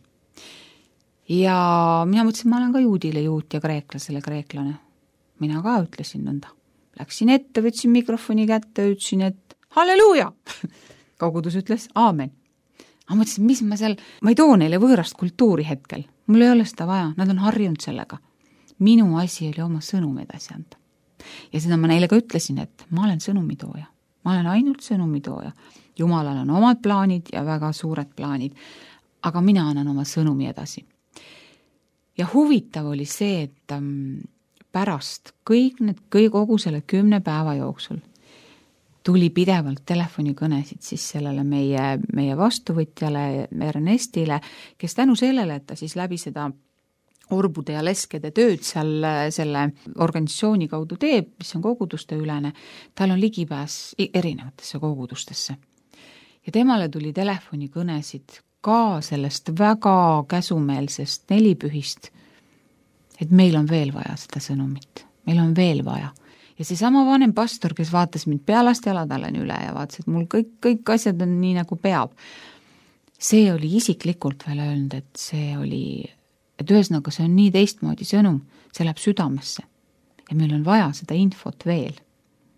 Ja mina mõtlesin, ma olen ka juudile juut ja kreeklasele kreeklane. Mina ka ütlesin nõnda. Läksin ette, võtsin mikrofoni kätte, ütlesin, et halleluuja! Kogudus ütles aamen. Ma mõtlesin, mis ma seal, ma ei too neile võõrast kultuuri hetkel. Mul ei ole seda vaja, nad on harjunud sellega. Minu asi oli oma sõnum edasi anda. Ja seda ma neile ka ütlesin, et ma olen sõnumitooja. Ma olen ainult sõnumitooja. Jumalal on omad plaanid ja väga suured plaanid. Aga mina annan oma sõnumi edasi. Ja huvitav oli see, et pärast kõik need, kõik kogu selle kümne päeva jooksul tuli pidevalt telefonikõnesid siis sellele meie, meie vastuvõtjale Ernestile, kes tänu sellele, et ta siis läbi seda orbude ja leskede tööd seal selle organisatsiooni kaudu teeb, mis on koguduste ülene, tal on ligipääs erinevatesse kogudustesse. Ja temale tuli telefonikõnesid ka sellest väga käsumeelsest nelipühist, et meil on veel vaja seda sõnumit, meil on veel vaja. Ja see sama vanem pastor, kes vaatas mind pealast jaladallani üle ja vaatas, et mul kõik, kõik asjad on nii nagu peab. See oli isiklikult veel öelnud, et see oli, et ühesõnaga see on nii teistmoodi sõnum, see läheb südamesse ja meil on vaja seda infot veel.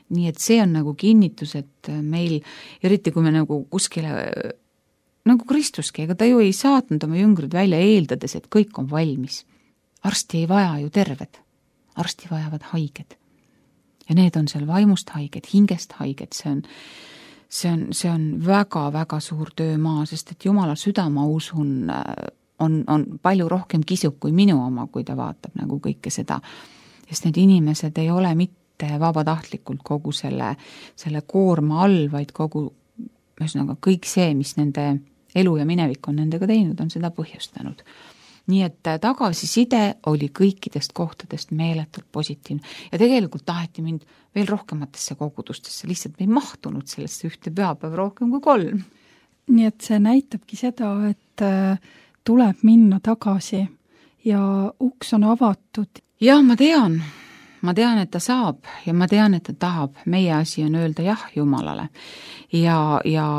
nii et see on nagu kinnitus, et meil, eriti kui me nagu kuskile, nagu Kristuski, ega ta ju ei saatnud oma jüngrid välja eeldades, et kõik on valmis. Arsti ei vaja ju terved, arsti vajavad haiged. Ja need on seal vaimust haiged, hingest haiged, see on, see on, see on väga-väga suur töömaa, sest et Jumala süda, ma usun, on, on palju rohkem kisub kui minu oma, kui ta vaatab nagu kõike seda. Sest need inimesed ei ole mitte vabatahtlikult kogu selle, selle koorma all, vaid kogu, ühesõnaga kõik see, mis nende elu ja minevik on nendega teinud, on seda põhjustanud. Nii et tagasiside oli kõikidest kohtadest meeletult positiivne ja tegelikult taheti mind veel rohkematesse kogudustesse, lihtsalt me ei mahtunud sellesse ühte pühapäeva rohkem kui kolm. Nii et see näitabki seda, et tuleb minna tagasi ja uks on avatud. Jah, ma tean, ma tean, et ta saab ja ma tean, et ta tahab. Meie asi on öelda jah Jumalale ja, ja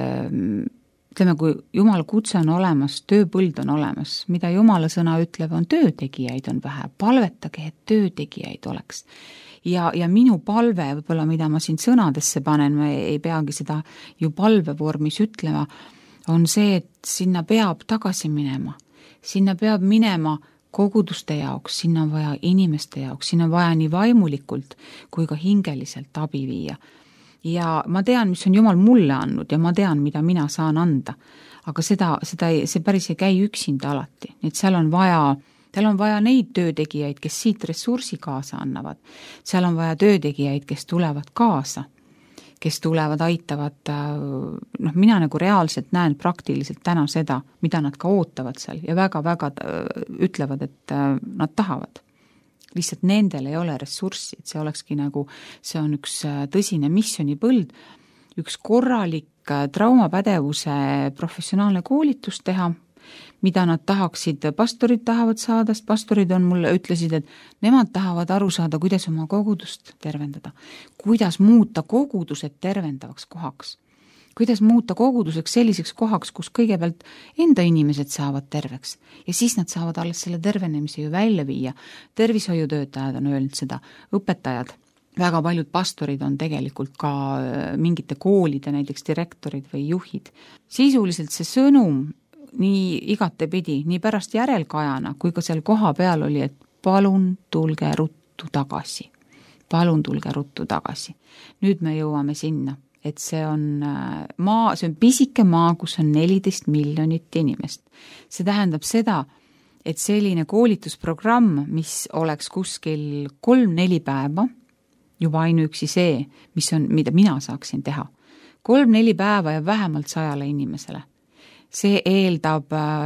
ütleme, kui Jumala kutse on olemas, tööpõld on olemas, mida Jumala sõna ütleb, on töötegijaid on vähe, palvetage, et töötegijaid oleks. Ja, ja minu palve, võib-olla mida ma siin sõnadesse panen, ma ei peagi seda ju palvevormis ütlema, on see, et sinna peab tagasi minema. Sinna peab minema koguduste jaoks, sinna on vaja inimeste jaoks, sinna on vaja nii vaimulikult kui ka hingeliselt abi viia. Ja ma tean, mis on Jumal mulle andnud ja ma tean, mida mina saan anda. Aga seda, seda ei, see päris ei käi üksinda alati. Nii et seal on vaja, seal on vaja neid töötegijaid, kes siit ressursi kaasa annavad. Seal on vaja töötegijaid, kes tulevad kaasa, kes tulevad, aitavad. Noh, mina nagu reaalselt näen praktiliselt täna seda, mida nad ka ootavad seal ja väga-väga ütlevad, et nad tahavad. Lihtsalt nendel ei ole ressurssi, et see olekski nagu, see on üks tõsine missionipõld, üks korralik traumapädevuse professionaalne koolitus teha, mida nad tahaksid, pastorid tahavad saada, sest pastorid on mulle ütlesid, et nemad tahavad aru saada, kuidas oma kogudust tervendada, kuidas muuta kogudused tervendavaks kohaks. Kuidas muuta koguduseks selliseks kohaks, kus kõigepealt enda inimesed saavad terveks ja siis nad saavad alles selle tervenemise ju välja viia. Tervishoiutöötajad on öelnud seda, õpetajad, väga paljud pastorid on tegelikult ka mingite koolide, näiteks direktorid või juhid. Sisuliselt see sõnum nii igatepidi, nii pärast järelkajana, kui ka seal koha peal oli, et palun tulge ruttu tagasi. Palun tulge ruttu tagasi. Nüüd me jõuame sinna. Et see on maa, see on pisike maa, kus on neliteist miljonit inimest. See tähendab seda, et selline koolitusprogramm, mis oleks kuskil kolm-neli päeva, juba ainuüksi see, mis on, mida mina saaksin teha. kolm-neli päeva ja vähemalt sajale inimesele. See eeldab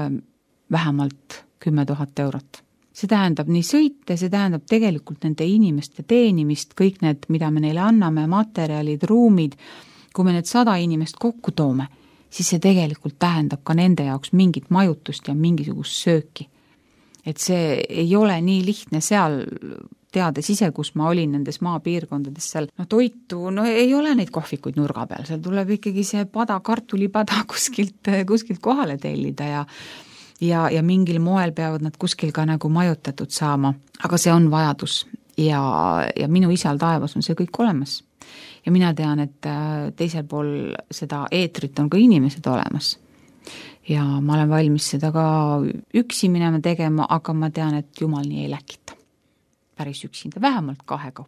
vähemalt kümme tuhat eurot. See tähendab nii sõite, see tähendab tegelikult nende inimeste teenimist, kõik need, mida me neile anname, materjalid, ruumid, kui me need sada inimest kokku toome, siis see tegelikult tähendab ka nende jaoks mingit majutust ja mingisugust sööki. Et see ei ole nii lihtne seal, teades ise, kus ma olin nendes maapiirkondades seal, no toitu, no ei ole neid kohvikuid nurga peal, seal tuleb ikkagi see pada, kartulipada kuskilt, kuskilt kohale tellida ja Ja, ja mingil moel peavad nad kuskil ka nagu majutatud saama, aga see on vajadus ja, ja minu isal taevas on see kõik olemas. Ja mina tean, et teisel pool seda eetrit on ka inimesed olemas. Ja ma olen valmis seda ka üksi minema tegema, aga ma tean, et Jumal nii ei läkita. Päris üksinda, vähemalt kahe kaupa.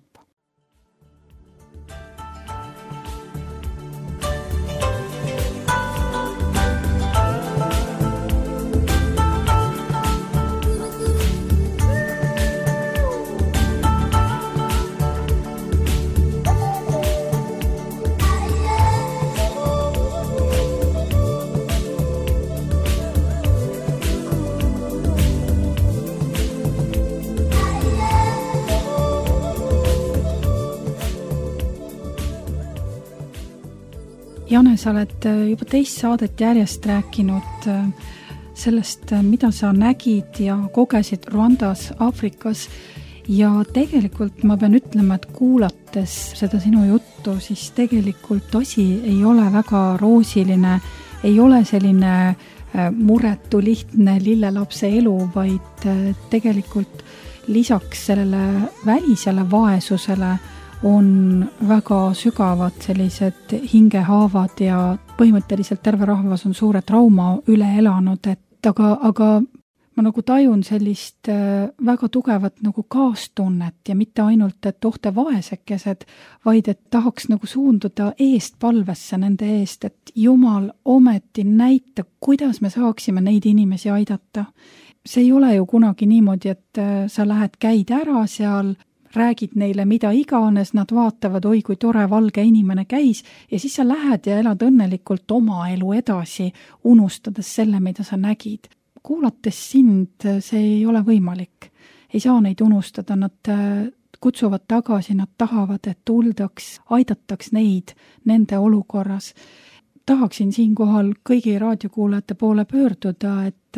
Jane, sa oled juba teist saadet järjest rääkinud sellest, mida sa nägid ja kogesid Rwandas, Aafrikas ja tegelikult ma pean ütlema, et kuulates seda sinu juttu, siis tegelikult asi ei ole väga roosiline, ei ole selline muretu, lihtne lillelapse elu, vaid tegelikult lisaks sellele välisele vaesusele on väga sügavad sellised hingehaavad ja põhimõtteliselt terve rahvas on suure trauma üle elanud, et aga, aga ma nagu tajun sellist väga tugevat nagu kaastunnet ja mitte ainult, et ohte vaesekesed, vaid et tahaks nagu suunduda eest palvesse nende eest, et Jumal ometi näita, kuidas me saaksime neid inimesi aidata. See ei ole ju kunagi niimoodi, et sa lähed, käid ära seal, räägid neile mida iganes, nad vaatavad, oi kui tore valge inimene käis ja siis sa lähed ja elad õnnelikult oma elu edasi, unustades selle, mida sa nägid. Kuulates sind, see ei ole võimalik. Ei saa neid unustada, nad kutsuvad tagasi, nad tahavad, et tuldaks, aidataks neid nende olukorras. Tahaksin siinkohal kõigi raadiokuulajate poole pöörduda, et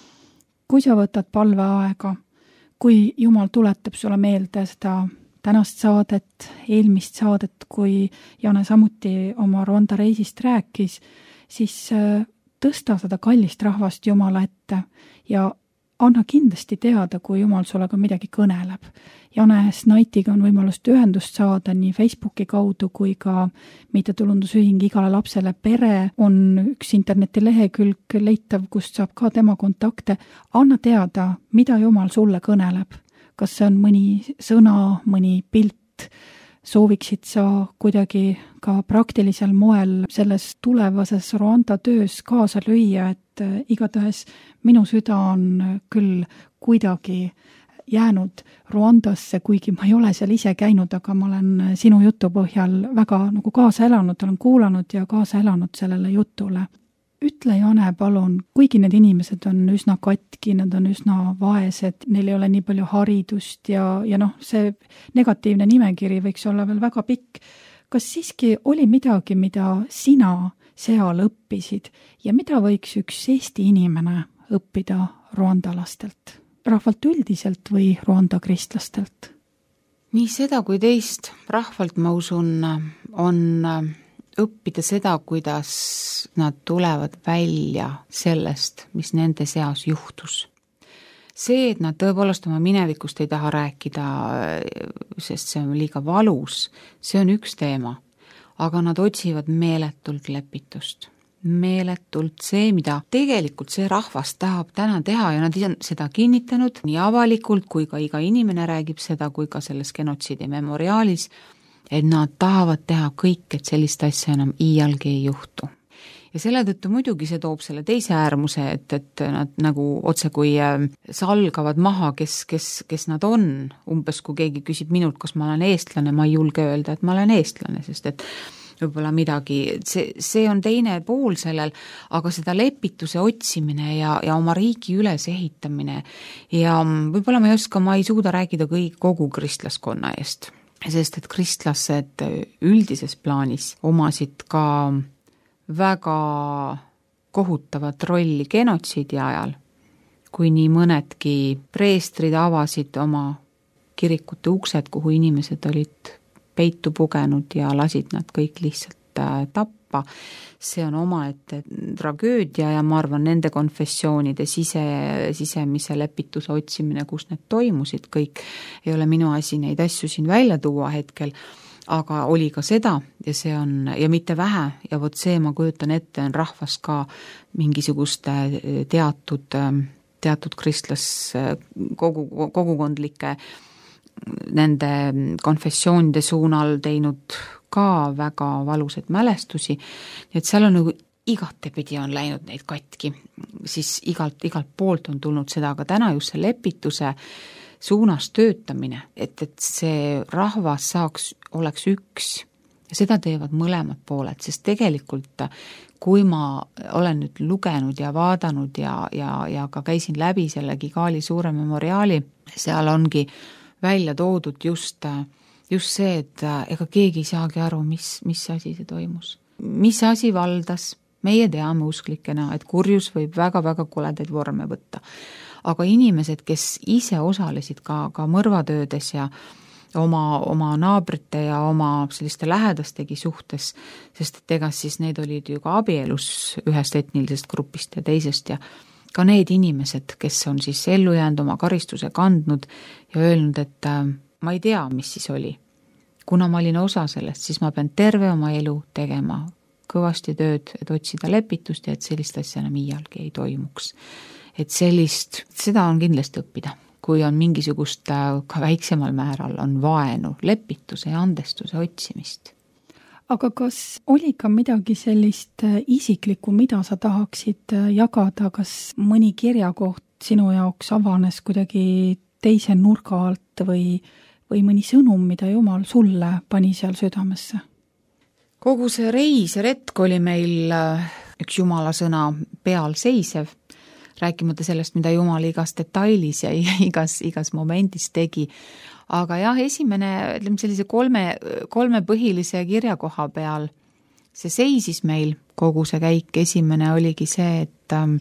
kui sa võtad palveaega, kui Jumal tuletab sulle meelde seda tänast saadet, eelmist saadet, kui Jane samuti oma Rwanda reisist rääkis, siis tõsta seda kallist rahvast Jumala ette ja anna kindlasti teada, kui Jumal sulle ka midagi kõneleb. Jane Snaitiga on võimalust ühendust saada nii Facebooki kaudu kui ka mittetulundusühing Igale lapsele pere on üks internetilehekülg leitav, kust saab ka tema kontakte. Anna teada, mida Jumal sulle kõneleb. Kas see on mõni sõna, mõni pilt, sooviksid sa kuidagi ka praktilisel moel selles tulevases Rwanda töös kaasa lüüa, et igatahes minu süda on küll kuidagi jäänud Rwandasse, kuigi ma ei ole seal ise käinud, aga ma olen sinu jutu põhjal väga nagu kaasa elanud, olen kuulanud ja kaasa elanud sellele jutule. Ütle, Jane, palun, kuigi need inimesed on üsna katki, nad on üsna vaesed, neil ei ole nii palju haridust ja, ja noh, see negatiivne nimekiri võiks olla veel väga pikk. Kas siiski oli midagi, mida sina seal õppisid ja mida võiks üks Eesti inimene õppida ruandalastelt, rahvalt üldiselt või Rwanda kristlastelt? Nii seda kui teist rahvalt, ma usun, on õppida seda, kuidas nad tulevad välja sellest, mis nende seas juhtus. See, et nad tõepoolest oma minevikust ei taha rääkida, sest see on liiga valus, see on üks teema, aga nad otsivad meeletult lepitust. Meeletult see, mida tegelikult see rahvas tahab täna teha ja nad on seda kinnitanud nii avalikult, kui ka iga inimene räägib seda, kui ka selles genotsiidi memoriaalis, et nad tahavad teha kõik, et sellist asja enam iialgi ei juhtu. Ja selle tõttu muidugi see toob selle teise äärmuse, et, et nad nagu otse kui salgavad maha, kes, kes, kes nad on. Umbes kui keegi küsib minult, kas ma olen eestlane, ma ei julge öelda, et ma olen eestlane, sest et võib-olla midagi, see, see on teine pool sellel, aga seda lepituse otsimine ja, ja oma riigi üles ehitamine ja võib-olla ma ei oska, ma ei suuda rääkida kõik kogu kristlaskonna eest, sest et kristlased üldises plaanis omasid ka väga kohutavat rolli genotsiidi ajal, kui nii mõnedki preestrid avasid oma kirikute uksed, kuhu inimesed olid peitu pugenud ja lasid nad kõik lihtsalt tappa. See on omaette tragöödia ja ma arvan, nende konfessioonide sise, sisemise lepituse otsimine, kus need toimusid kõik, ei ole minu asi neid asju siin välja tuua hetkel, aga oli ka seda ja see on, ja mitte vähe, ja vot see, ma kujutan ette, on rahvas ka mingisuguste teatud, teatud kristlas kogu, kogukondlike nende konfessioonide suunal teinud ka väga valusad mälestusi, et seal on nagu igatepidi on läinud neid katki, siis igalt, igalt poolt on tulnud seda, aga täna just see lepituse suunas töötamine, et, et see rahvas saaks, oleks üks ja seda teevad mõlemad pooled, sest tegelikult kui ma olen nüüd lugenud ja vaadanud ja, ja, ja ka käisin läbi selle Kigali suure memoriaali, seal ongi välja toodud just, just see, et ega keegi ei saagi aru, mis, mis asi see toimus. Mis asi valdas, meie teame usklikena, et kurjus võib väga-väga koledaid vorme võtta. Aga inimesed, kes ise osalesid ka, ka mõrvatöödes ja oma, oma naabrite ja oma selliste lähedastegi suhtes, sest et ega siis need olid ju ka abielus ühest etnilisest grupist ja teisest ja ka need inimesed, kes on siis ellu jäänud oma karistuse kandnud ja öelnud, et äh, ma ei tea, mis siis oli. kuna ma olin osa sellest, siis ma pean terve oma elu tegema kõvasti tööd, et otsida lepitust ja et sellist asja enam iialgi ei toimuks. Et sellist, seda on kindlasti õppida, kui on mingisugust ka väiksemal määral on vaenu, lepituse ja andestuse otsimist. Aga kas oli ka midagi sellist isiklikku, mida sa tahaksid jagada, kas mõni kirjakoht sinu jaoks avanes kuidagi teise nurga alt või, või mõni sõnum, mida Jumal sulle pani seal südamesse? Kogu see reis ja retk oli meil üks Jumala sõna peal seisev, rääkimata sellest, mida Jumal igas detailis ja igas, igas momendis tegi. Aga jah, esimene, ütleme sellise kolme, kolme põhilise kirjakoha peal, see seisis meil kogu see käik. Esimene oligi see, et ähm,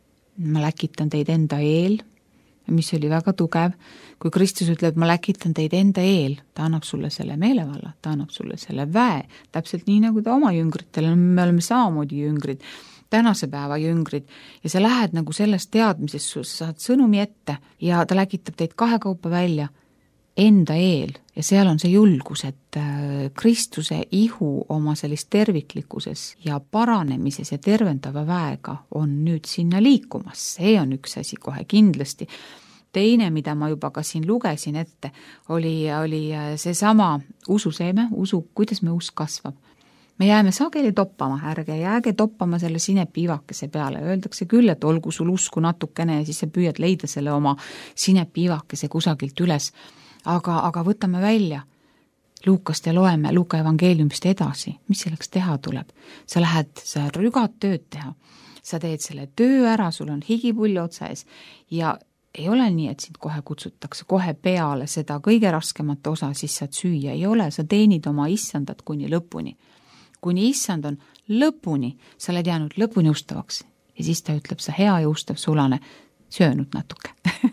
ma läkitan teid enda eel, mis oli väga tugev. Kui Kristus ütleb, ma läkitan teid enda eel, ta annab sulle selle meelevalla, ta annab sulle selle väe, täpselt nii nagu ta oma jüngritele, me oleme samamoodi jüngrid, tänase päeva jüngrid, ja sa lähed nagu sellest teadmisest, sa saad sõnumi ette ja ta läkitab teid kahe kaupa välja enda eel ja seal on see julgus, et Kristuse ihu oma sellist terviklikkuses ja paranemises ja tervendava väega on nüüd sinna liikumas, see on üks asi kohe kindlasti. Teine, mida ma juba ka siin lugesin ette, oli, oli see sama ususeeme, usu, kuidas me usk kasvab. Me jääme sageli toppama, ärge jääge toppama selle sinepiivakese peale. Öeldakse küll, et olgu sul usku natukene ja siis sa püüad leida selle oma sinepiivakese kusagilt üles. Aga, aga võtame välja Luukast ja loeme Luuka evangeeliumist edasi. Mis selleks teha tuleb? Sa lähed, sa rügad tööd teha. Sa teed selle töö ära, sul on higipulli otsa ees ja ei ole nii, et sind kohe kutsutakse kohe peale seda kõige raskemat osa, siis saad süüa. Ei ole, sa teenid oma issandat kuni lõpuni. Kuni issand on lõpuni, sa oled jäänud lõpuni ustavaks ja siis ta ütleb, sa hea ja ustav sulane, söönud natuke.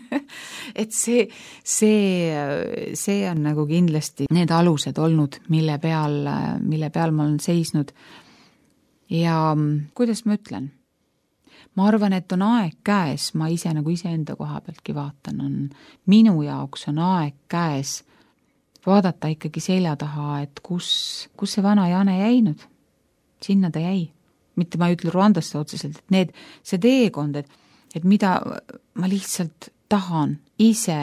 Et see, see, see on nagu kindlasti need alused olnud, mille peal, mille peal ma olen seisnud. Ja kuidas ma ütlen? Ma arvan, et on aeg käes, ma ise nagu ise enda koha pealtki vaatan, on minu jaoks on aeg käes vaadata ikkagi selja taha, et kus, kus see vana Jane jäinud? Sinna ta jäi. Mitte ma ei ütle Ruandasse otseselt, et need, see teekond, et, et mida ma lihtsalt tahan ise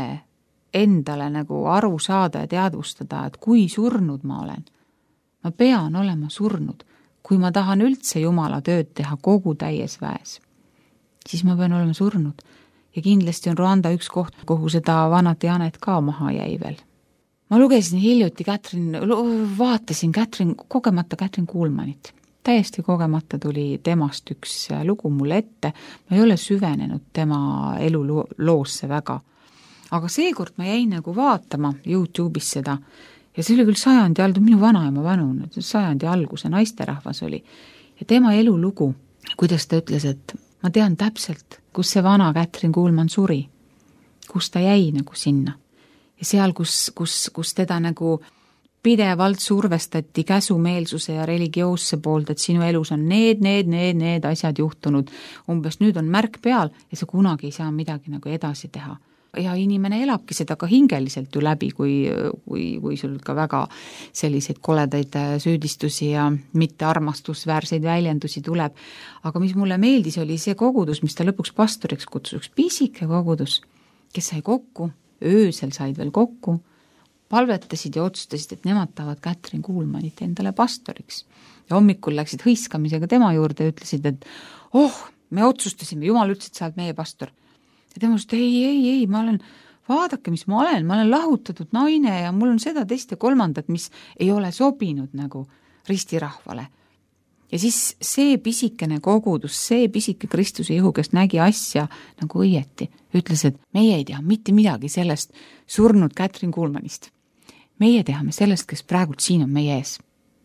endale nagu aru saada ja teadvustada, et kui surnud ma olen. Ma pean olema surnud. Kui ma tahan üldse Jumala tööd teha kogu täies väes, siis ma pean olema surnud. Ja kindlasti on Ruanda üks koht, kuhu seda vanat Janet ka maha jäi veel. Ma lugesin hiljuti Catherine, vaatasin Catherine, kogemata Catherine Kuhlmanit. Täiesti kogemata tuli temast üks lugu mulle ette. Ma ei ole süvenenud tema elu loosse väga. Aga seekord ma jäin nagu vaatama YouTube'is seda ja see oli küll sajandi aldu, minu vanaema vanu, sajandi alguse naisterahvas oli. Ja tema elu lugu, kuidas ta ütles, et ma tean täpselt, kus see vana Catherine Kuhlman suri, kus ta jäi nagu sinna. Ja seal, kus, kus, kus teda nagu pidevalt survestati käsumeelsuse ja religioosse poolt, et sinu elus on need, need, need, need asjad juhtunud. Umbes nüüd on märk peal ja sa kunagi ei saa midagi nagu edasi teha. Ja inimene elabki seda ka hingeliselt ju läbi, kui, kui, kui sul ka väga selliseid koledaid süüdistusi ja mitte armastusväärseid väljendusi tuleb. Aga mis mulle meeldis, oli see kogudus, mis ta lõpuks pastoriks kutsus, üks pisike kogudus, kes sai kokku, öösel said veel kokku, palvetasid ja otsustasid, et nemad tahavad Catherine Kuhlmanit endale pastoriks. Ja hommikul läksid hõiskamisega tema juurde ja ütlesid, et oh, me otsustasime, Jumal ütles, et sa oled meie pastor. Ja tema ütles, ei, ei, ei, ma olen, vaadake, mis ma olen, ma olen lahutatud naine ja mul on seda teist ja kolmandat, mis ei ole sobinud nagu ristirahvale. Ja siis see pisikene kogudus, see pisike Kristuse ihu, kes nägi asja nagu õieti, ütles, et meie ei tea mitte midagi sellest surnud Catherine Kuhlmanist. Meie teame sellest, kes praegult siin on meie ees.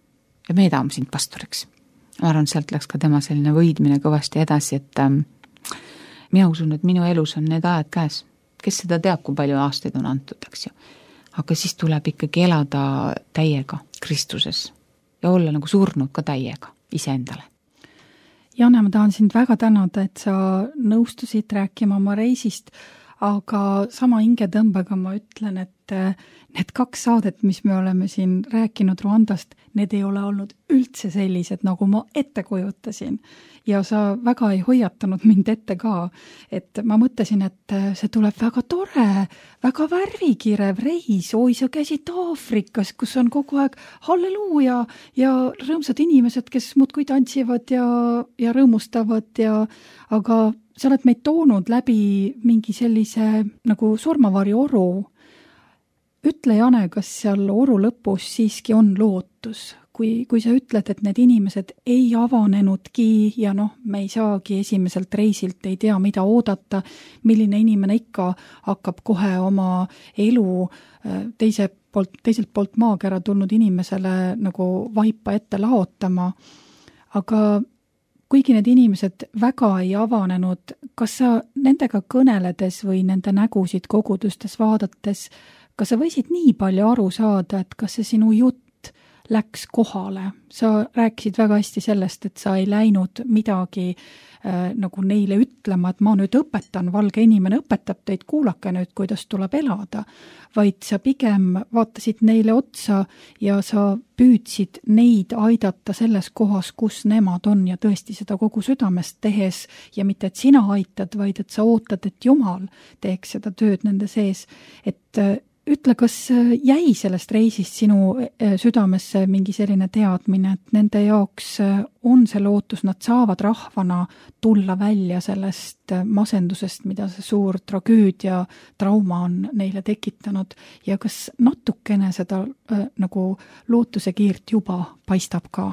Ja meie tahame sind pastoriks. Ma arvan, sealt läks ka tema selline võidmine kõvasti edasi, et ähm, mina usun, et minu elus on need ajad käes. Kes seda teab, kui palju aastaid on antud, eks ju. Aga siis tuleb ikkagi elada täiega Kristuses ja olla nagu surnud ka täiega iseendale. Jane, ma tahan sind väga tänada, et sa nõustusid rääkima oma reisist, aga sama hingetõmbega ma ütlen, et et need kaks saadet, mis me oleme siin rääkinud Rwandast, need ei ole olnud üldse sellised, nagu ma ette kujutasin. Ja sa väga ei hoiatanud mind ette ka, et ma mõtlesin, et see tuleb väga tore, väga värvikirev reis, oi, sa käisid Aafrikas, kus on kogu aeg halleluuja ja rõõmsad inimesed, kes muudkui tantsivad ja, ja rõõmustavad, ja, aga sa oled meid toonud läbi mingi sellise nagu surmavari oru. Ütle, Jane, kas seal oru lõpus siiski on lootus? Kui, kui sa ütled, et need inimesed ei avanenudki ja noh, me ei saagi esimeselt reisilt, ei tea, mida oodata, milline inimene ikka hakkab kohe oma elu teise poolt, teiselt poolt maakera tulnud inimesele nagu vaipa ette laotama. Aga kuigi need inimesed väga ei avanenud, kas sa nendega kõneledes või nende nägusid kogudustes vaadates, kas sa võisid nii palju aru saada, et kas see sinu jutt läks kohale? Sa rääkisid väga hästi sellest, et sa ei läinud midagi äh, nagu neile ütlema, et ma nüüd õpetan, valge inimene õpetab teid, kuulake nüüd, kuidas tuleb elada, vaid sa pigem vaatasid neile otsa ja sa püüdsid neid aidata selles kohas, kus nemad on ja tõesti seda kogu südamest tehes ja mitte, et sina aitad, vaid et sa ootad, et Jumal teeks seda tööd nende sees, et äh, ütle, kas jäi sellest reisist sinu südamesse mingi selline teadmine, et nende jaoks on see lootus, nad saavad rahvana tulla välja sellest masendusest, mida see suur tragöödia, trauma on neile tekitanud ja kas natukene seda äh, nagu lootuse kiirt juba paistab ka?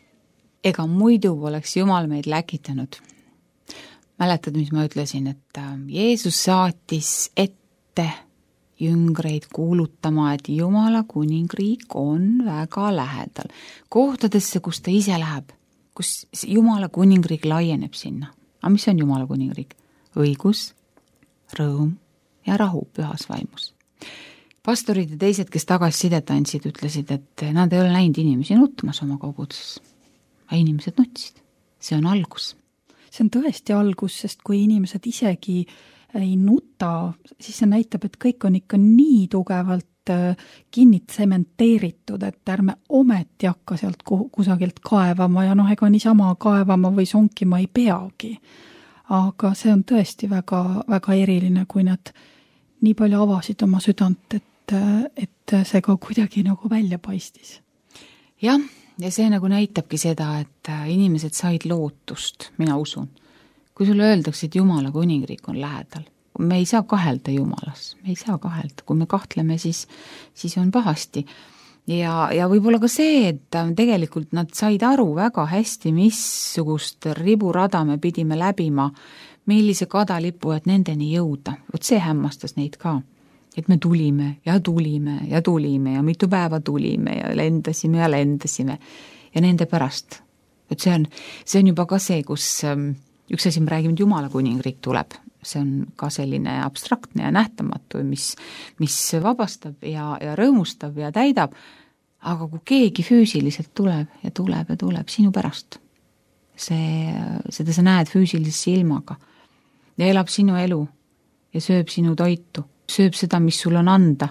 Ega muidu poleks Jumal meid läkitanud. Mäletad, mis ma ütlesin, et Jeesus saatis ette jüngreid kuulutama, et Jumala kuningriik on väga lähedal. Kohtadesse, kus ta ise läheb, kus Jumala kuningriik laieneb sinna. Aga mis on Jumala kuningriik? Õigus, rõõm ja rahu pühas vaimus. Pastorid ja teised, kes tagasisidet andsid, ütlesid, et nad ei ole näinud inimesi nutmas oma koguduses. Inimesed nutsid. See on algus. See on tõesti algus, sest kui inimesed isegi ei nuta, siis see näitab, et kõik on ikka nii tugevalt kinni tsementeeritud, et ärme ometi hakka sealt kusagilt kaevama ja noh, ega niisama kaevama või sonkima ei peagi. Aga see on tõesti väga, väga eriline, kui nad nii palju avasid oma südant, et, et see ka kuidagi nagu välja paistis. Jah, ja see nagu näitabki seda, et inimesed said lootust, mina usun. Kui sulle öeldakse, et Jumala kuningriik on lähedal, me ei saa kahelda Jumalas, me ei saa kahelda, kui me kahtleme, siis, siis on pahasti. Ja, ja võib-olla ka see, et tegelikult nad said aru väga hästi, missugust riburada me pidime läbima, millise kadalipu, et nendeni jõuda. Vot see hämmastas neid ka, et me tulime ja tulime ja tulime ja mitu päeva tulime ja lendasime ja lendasime ja nende pärast. Et see on, see on juba ka see, kus üks asi me räägime, et Jumala kuningriik tuleb. See on ka selline abstraktne ja nähtamatu, mis, mis vabastab ja, ja rõõmustab ja täidab. Aga kui keegi füüsiliselt tuleb ja tuleb ja tuleb sinu pärast, see, seda sa näed füüsilise silmaga ja elab sinu elu ja sööb sinu toitu, sööb seda, mis sul on anda.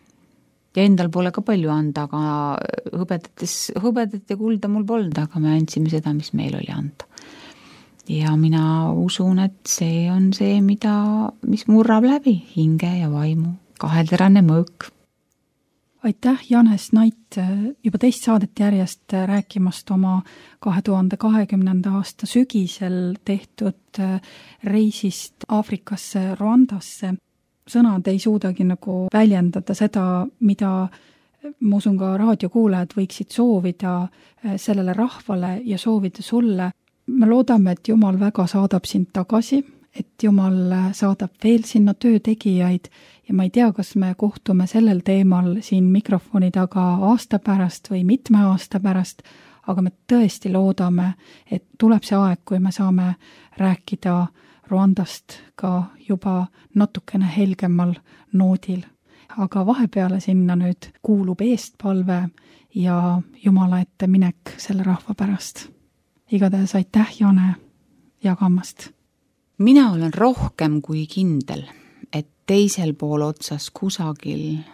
Ja endal pole ka palju anda, aga hõbedates, hõbedat ja kulda mul polnud, aga me andsime seda, mis meil oli anda. Ja mina usun, et see on see, mida, mis murrab läbi hinge ja vaimu, kaheterane mõõk. Aitäh, Janes Nait, juba teist saadet järjest rääkimast oma kahe tuhande kahekümnenda aasta sügisel tehtud reisist Aafrikasse, Rwandasse. Sõnad ei suudagi nagu väljendada seda, mida ma usun ka raadiokuulajad võiksid soovida sellele rahvale ja soovida sulle. Me loodame, et Jumal väga saadab sind tagasi, et Jumal saadab veel sinna töötegijaid ja ma ei tea, kas me kohtume sellel teemal siin mikrofoni taga aasta pärast või mitme aasta pärast, aga me tõesti loodame, et tuleb see aeg, kui me saame rääkida Rwandast ka juba natukene helgemal noodil. Aga vahepeale sinna nüüd kuulub eestpalve ja Jumala ette minek selle rahva pärast. Igatahes aitäh, Jane, jagamast. Mina olen rohkem kui kindel, et teisel pool otsas kusagil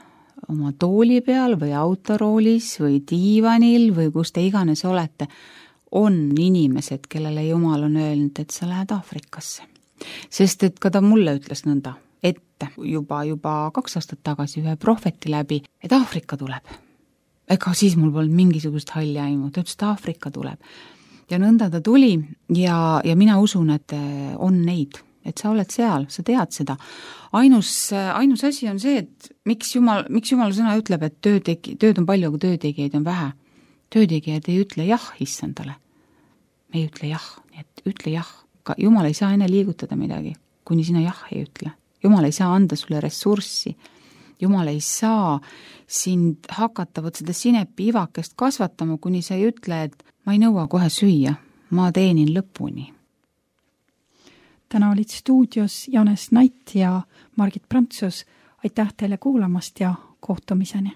oma tooli peal või autoroolis või diivanil või kus te iganes olete, on inimesed, kellele Jumal on öelnud, et sa lähed Aafrikasse. Sest et ka ta mulle ütles nõnda, ette juba, juba kaks aastat tagasi ühe prohveti läbi, et Aafrika tuleb. Ega siis mul polnud mingisugust halli aimu, ta ütles, et Aafrika tuleb. Ja nõnda ta tuli ja, ja mina usun, et on neid, et sa oled seal, sa tead seda. Ainus, ainus asi on see, et miks Jumal, miks Jumal sõna ütleb, et tööd, tegi, tööd on palju, aga töötegijaid on vähe. Töötegijad ei ütle jah issandale. Me ei ütle jah, nii et ütle jah. Ka Jumal ei saa enne liigutada midagi, kuni sina jah ei ütle. Jumal ei saa anda sulle ressurssi. Jumal ei saa sind hakata võt seda sinepi ivakest kasvatama, kuni sa ei ütle, et ma ei nõua kohe süüa, ma teenin lõpuni. Täna olid stuudios Janes Nait ja Margit Prantsus. Aitäh teile kuulamast ja kohtumiseni.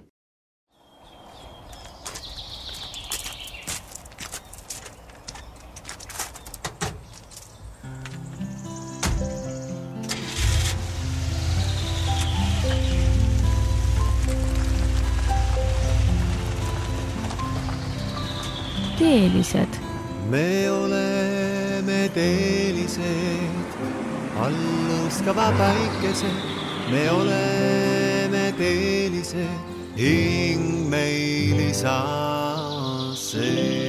Teelised. Me oleme teelised, alluskava päikesed. Me oleme teelised, hing meil isa sees.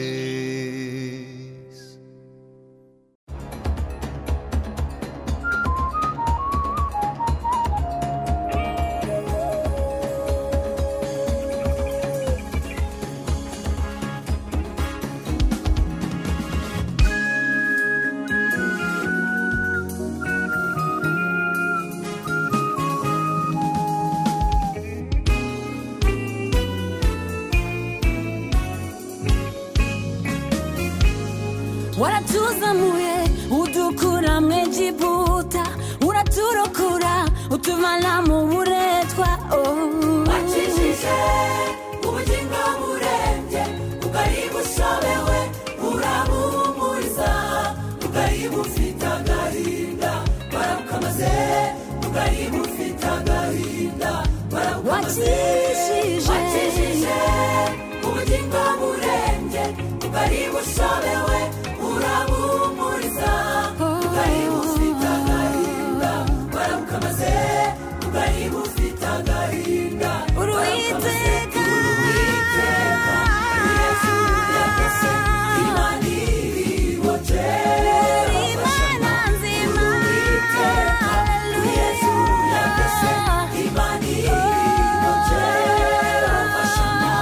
Waratuzamuye udukura mwejibuta uraturokura utuvana mu buretwa wacishije ubugingo burembye ugari bushobewe urabumuriza ugari bufite agahinda barabukamaze ugari bufite agahinda barabukamaze wacishije ubugingo burembye ugari bushobewe urabumuriza ugari bufite agahinda barabukamaze ugari bufite agahinda uruwiteka uruwiteka Yesu yakose imana irihoje imana nzima uruwiteka Yesu yakose imana irihoje ubashana.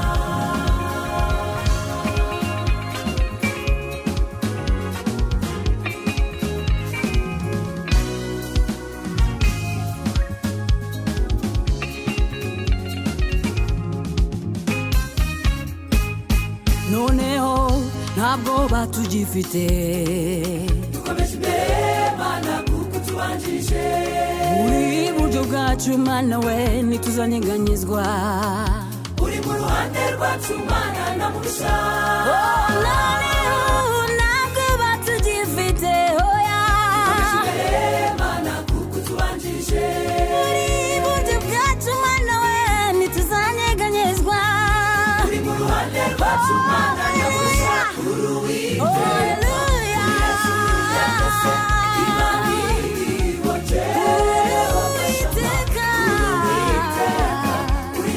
Noneho ntabwo batugifite dukomeje imbere mana kuko tubanjirije uri buryo bwacu mana we ntituzanyeganyezwa uri mu ruhande rwacu mana namurusha noneho ntabwo batugifite oya dukomeje imbere mana kuko tubanjirije uri buryo bwacu mana we ntituzanyeganyezwa uri mu ruhande rwacu mana namurusha uruwiteka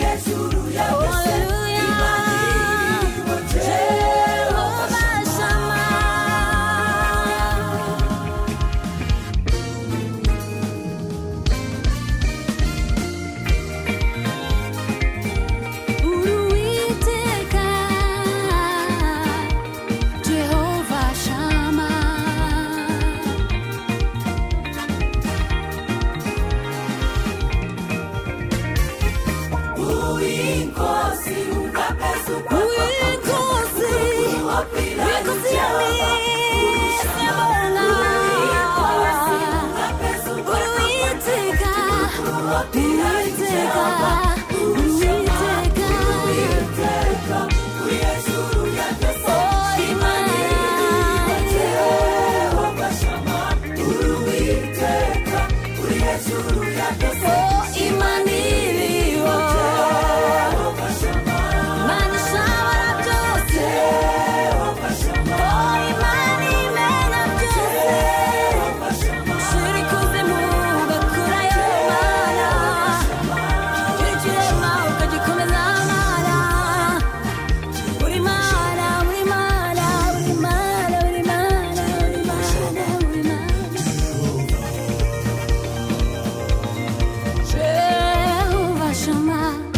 Shama mama